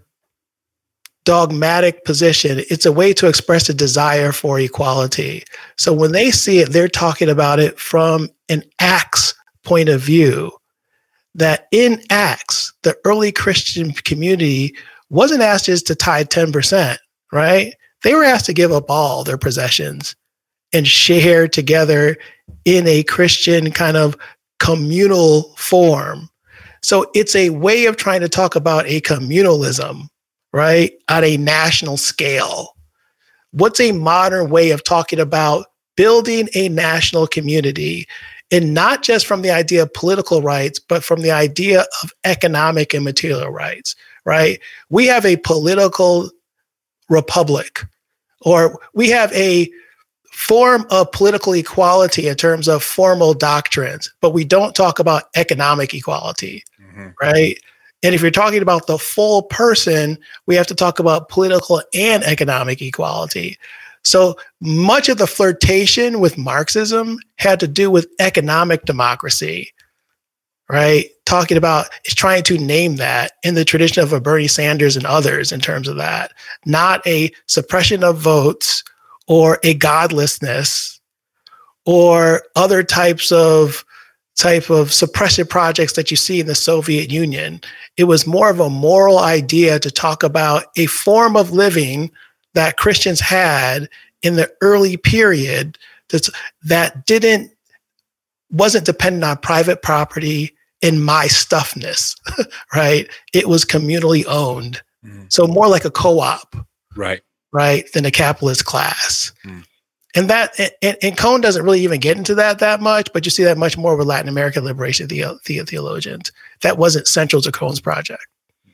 dogmatic position. It's a way to express a desire for equality. So when they see it, they're talking about it from an Acts point of view, that in Acts, the early Christian community wasn't asked just to tithe ten percent, right? They were asked to give up all their possessions and share together in a Christian kind of communal form. So it's a way of trying to talk about a communalism, right, at a national scale. What's a modern way of talking about building a national community? And not just from the idea of political rights, but from the idea of economic and material rights, right? We have a political republic, or we have a form of political equality in terms of formal doctrines, but we don't talk about economic equality, mm-hmm. right? And if you're talking about the full person, we have to talk about political and economic equality. So much of the flirtation with Marxism had to do with economic democracy, right? Talking about, is trying to name that in the tradition of a Bernie Sanders and others in terms of that, not a suppression of votes or a godlessness or other types of type of suppressive projects that you see in the Soviet Union. It was more of a moral idea to talk about a form of living that Christians had in the early period that's, that didn't, wasn't dependent on private property and my stuffness, right? It was communally owned. Mm. So more like a co-op, right? Right, than a capitalist class. Mm. And that, and, and Cone doesn't really even get into that that much, but you see that much more with Latin American liberation the, the, theologians. That wasn't central to Cone's project.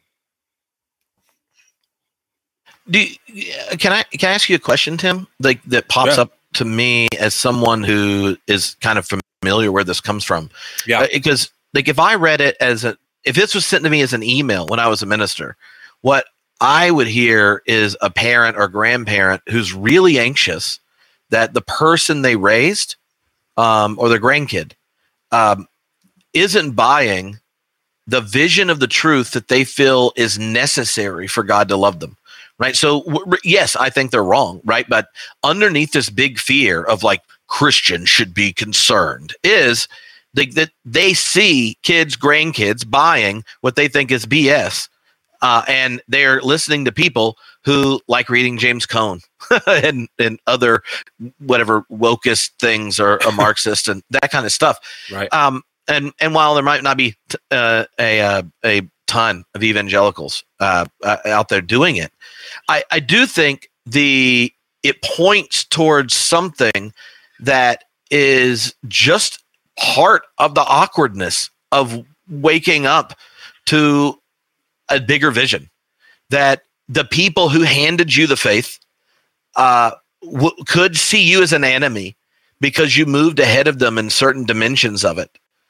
Do you, can I can I ask you a question, Tim? Like that pops yeah. up to me as someone who is kind of familiar where this comes from. Yeah, uh, because like if I read it as a, if this was sent to me as an email when I was a minister, what I would hear is a parent or grandparent who's really anxious that the person they raised um, or their grandkid um, isn't buying the vision of the truth that they feel is necessary for God to love them. Right. So, w- yes, I think they're wrong. Right. But underneath this big fear of like Christians should be concerned is they, that they see kids, grandkids buying what they think is B S. Uh, and they're listening to people who like reading James Cone and, and other whatever wokest things or a Marxist and that kind of stuff. Right. Um, and, and while there might not be t- uh, a, uh, a ton of evangelicals uh, uh, out there doing it, I, I do think the it points towards something that is just part of the awkwardness of waking up to a bigger vision, that the people who handed you the faith uh, w- could see you as an enemy because you moved ahead of them in certain dimensions of it.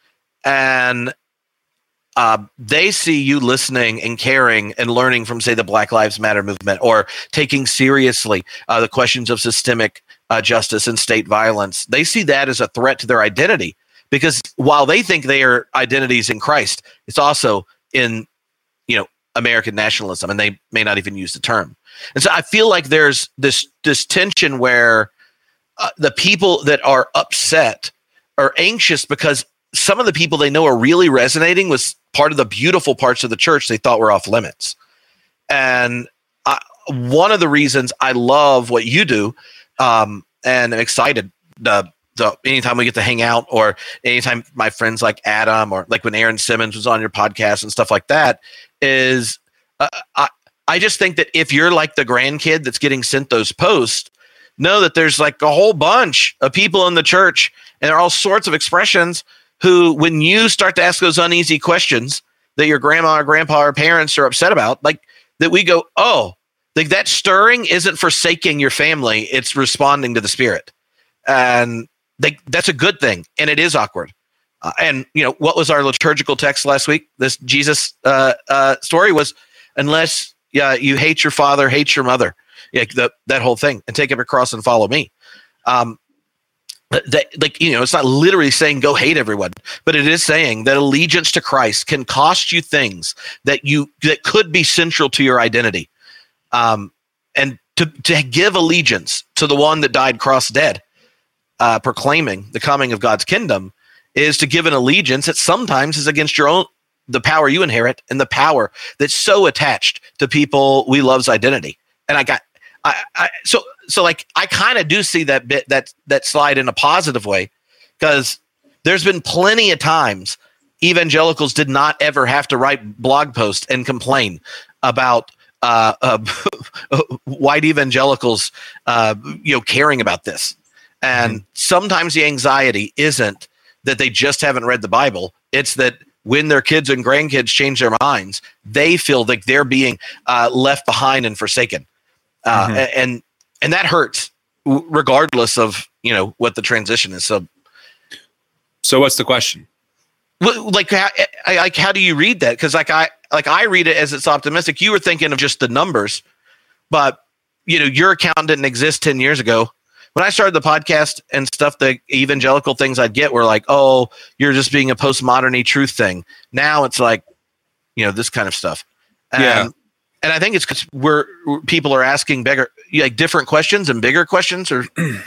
And uh, they see you listening and caring and learning from, say, the Black Lives Matter movement, or taking seriously uh, the questions of systemic uh, justice and state violence. They see that as a threat to their identity, because while they think they are identities in Christ, it's also in, you know, American nationalism, and they may not even use the term. And so I feel like there's this this tension where uh, the people that are upset are anxious because some of the people they know are really resonating with part of the beautiful parts of the church they thought were off limits. And I, one of the reasons I love what you do, um, and I'm excited uh, the anytime we get to hang out, or anytime my friends like Adam, or like when Aaron Simmons was on your podcast and stuff like that, is uh, I, I just think that if you're like the grandkid that's getting sent those posts, know that there's like a whole bunch of people in the church, and there are all sorts of expressions who, when you start to ask those uneasy questions that your grandma or grandpa or parents are upset about, like that we go, oh, like that stirring isn't forsaking your family, it's responding to the Spirit. And they, that's a good thing. And it is awkward. Uh, and, you know, what was our liturgical text last week? This Jesus uh, uh, story was, unless yeah, you hate your father, hate your mother, yeah, the, that whole thing, and take up your cross and follow me. Um, that, like, you know, it's not literally saying go hate everyone, but it is saying that allegiance to Christ can cost you things that you that could be central to your identity. Um, and to, to give allegiance to the one that died cross dead, uh, proclaiming the coming of God's kingdom, is to give an allegiance that sometimes is against your own, the power you inherit, and the power that's so attached to people we love's identity. And I got, I, I so, so like, I kind of do see that bit, that, that slide in a positive way, because there's been plenty of times evangelicals did not ever have to write blog posts and complain about uh, uh, white evangelicals, uh, you know, caring about this. And mm-hmm. sometimes the anxiety isn't that they just haven't read the Bible. It's that when their kids and grandkids change their minds, they feel like they're being uh, left behind and forsaken. Uh, mm-hmm. and, and that hurts regardless of, you know, what the transition is. So, so what's the question? Like, how, like, how do you read that? Cause like I, like I read it as it's optimistic. You were thinking of just the numbers, but you know, your account didn't exist ten years ago. When I started the podcast and stuff, the evangelical things I'd get were like, oh, you're just being a postmodern-y truth thing. Now it's like, you know, this kind of stuff. And, yeah. And I think it's because we're, people are asking bigger, like different questions and bigger questions. Or,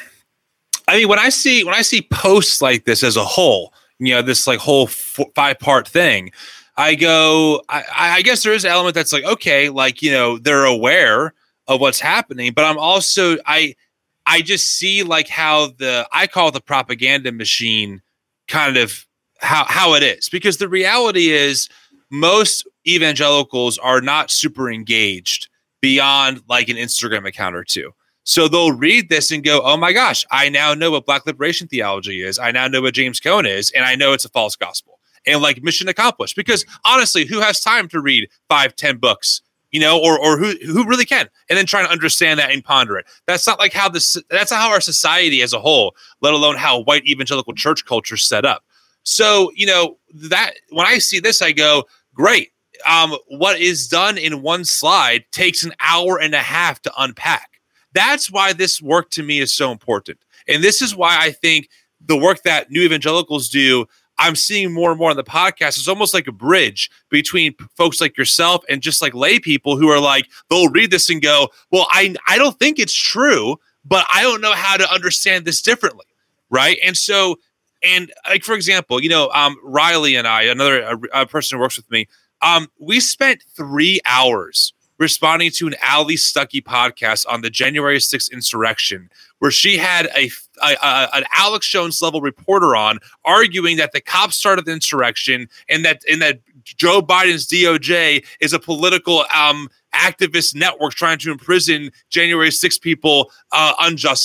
I mean, when I see, when I see posts like this as a whole, you know, this like whole f- five part thing, I go, I, I guess there is an element that's like, okay, like, you know, they're aware of what's happening, but I'm also, I, I just see like how the, I call it the propaganda machine kind of how, how it is, because the reality is most evangelicals are not super engaged beyond like an Instagram account or two. So they'll read this and go, oh my gosh, I now know what Black liberation theology is. I now know what James Cone is. And I know it's a false gospel, and like mission accomplished, because honestly, who has time to read five, ten books? You know, or or who who really can, and then trying to understand that and ponder it. That's not like how this. That's not how our society as a whole, let alone how white evangelical church culture is set up. So you know that when I see this, I go, great. Um, what is done in one slide takes an hour and a half to unpack. That's why this work to me is so important, and this is why I think the work that new evangelicals do, I'm seeing more and more on the podcast, is almost like a bridge between p- folks like yourself and just like lay people who are like, they'll read this and go, well, I I don't think it's true, but I don't know how to understand this differently. Right. And so, and like, for example, you know, um, Riley and I, another a, a person who works with me, um, we spent three hours responding to an Ali Stuckey podcast on the January sixth insurrection, where she had a, a, a an Alex Jones level reporter on arguing that the cops started the insurrection, and that and that Joe Biden's D O J is a political um, activist network trying to imprison January sixth people uh, unjustly.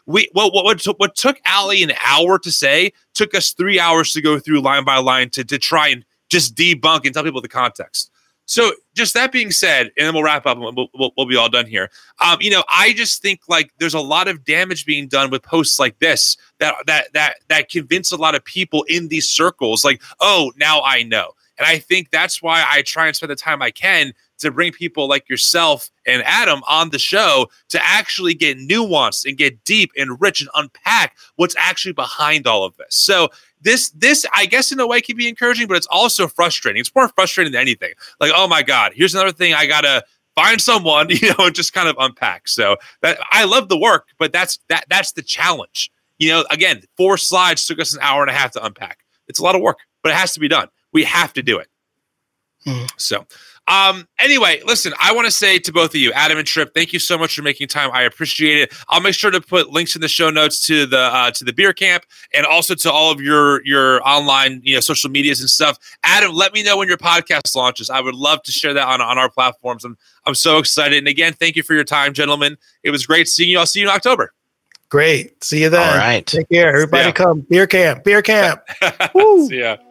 we what what what, what took Ali an hour to say took us three hours to go through line by line to to try and just debunk and tell people the context. So just that being said, and then we'll wrap up and we'll, we'll, we'll be all done here. Um, you know, I just think like there's a lot of damage being done with posts like this that that that that convince a lot of people in these circles like, oh, now I know. And I think that's why I try and spend the time I can to bring people like yourself and Adam on the show to actually get nuanced and get deep and rich and unpack what's actually behind all of this. So This, this, I guess, in a way, can be encouraging, but it's also frustrating. It's more frustrating than anything. Like, oh my God, here's another thing I gotta find someone, you know, and just kind of unpack. So that I love the work, but that's that that's the challenge. You know, again, four slides took us an hour and a half to unpack. It's a lot of work, but it has to be done. We have to do it. Hmm. So. Um, anyway, listen, I want to say to both of you, Adam and Trip, thank you so much for making time. I appreciate it. I'll make sure to put links in the show notes to the, uh, to the beer camp and also to all of your, your online, you know, social medias and stuff. Adam, let me know when your podcast launches. I would love to share that on, on our platforms. I'm, I'm so excited. And again, thank you for your time, gentlemen. It was great seeing you. I'll see you in October. Great. See you then. All right. Take care. Everybody come. Beer camp, beer camp. See ya.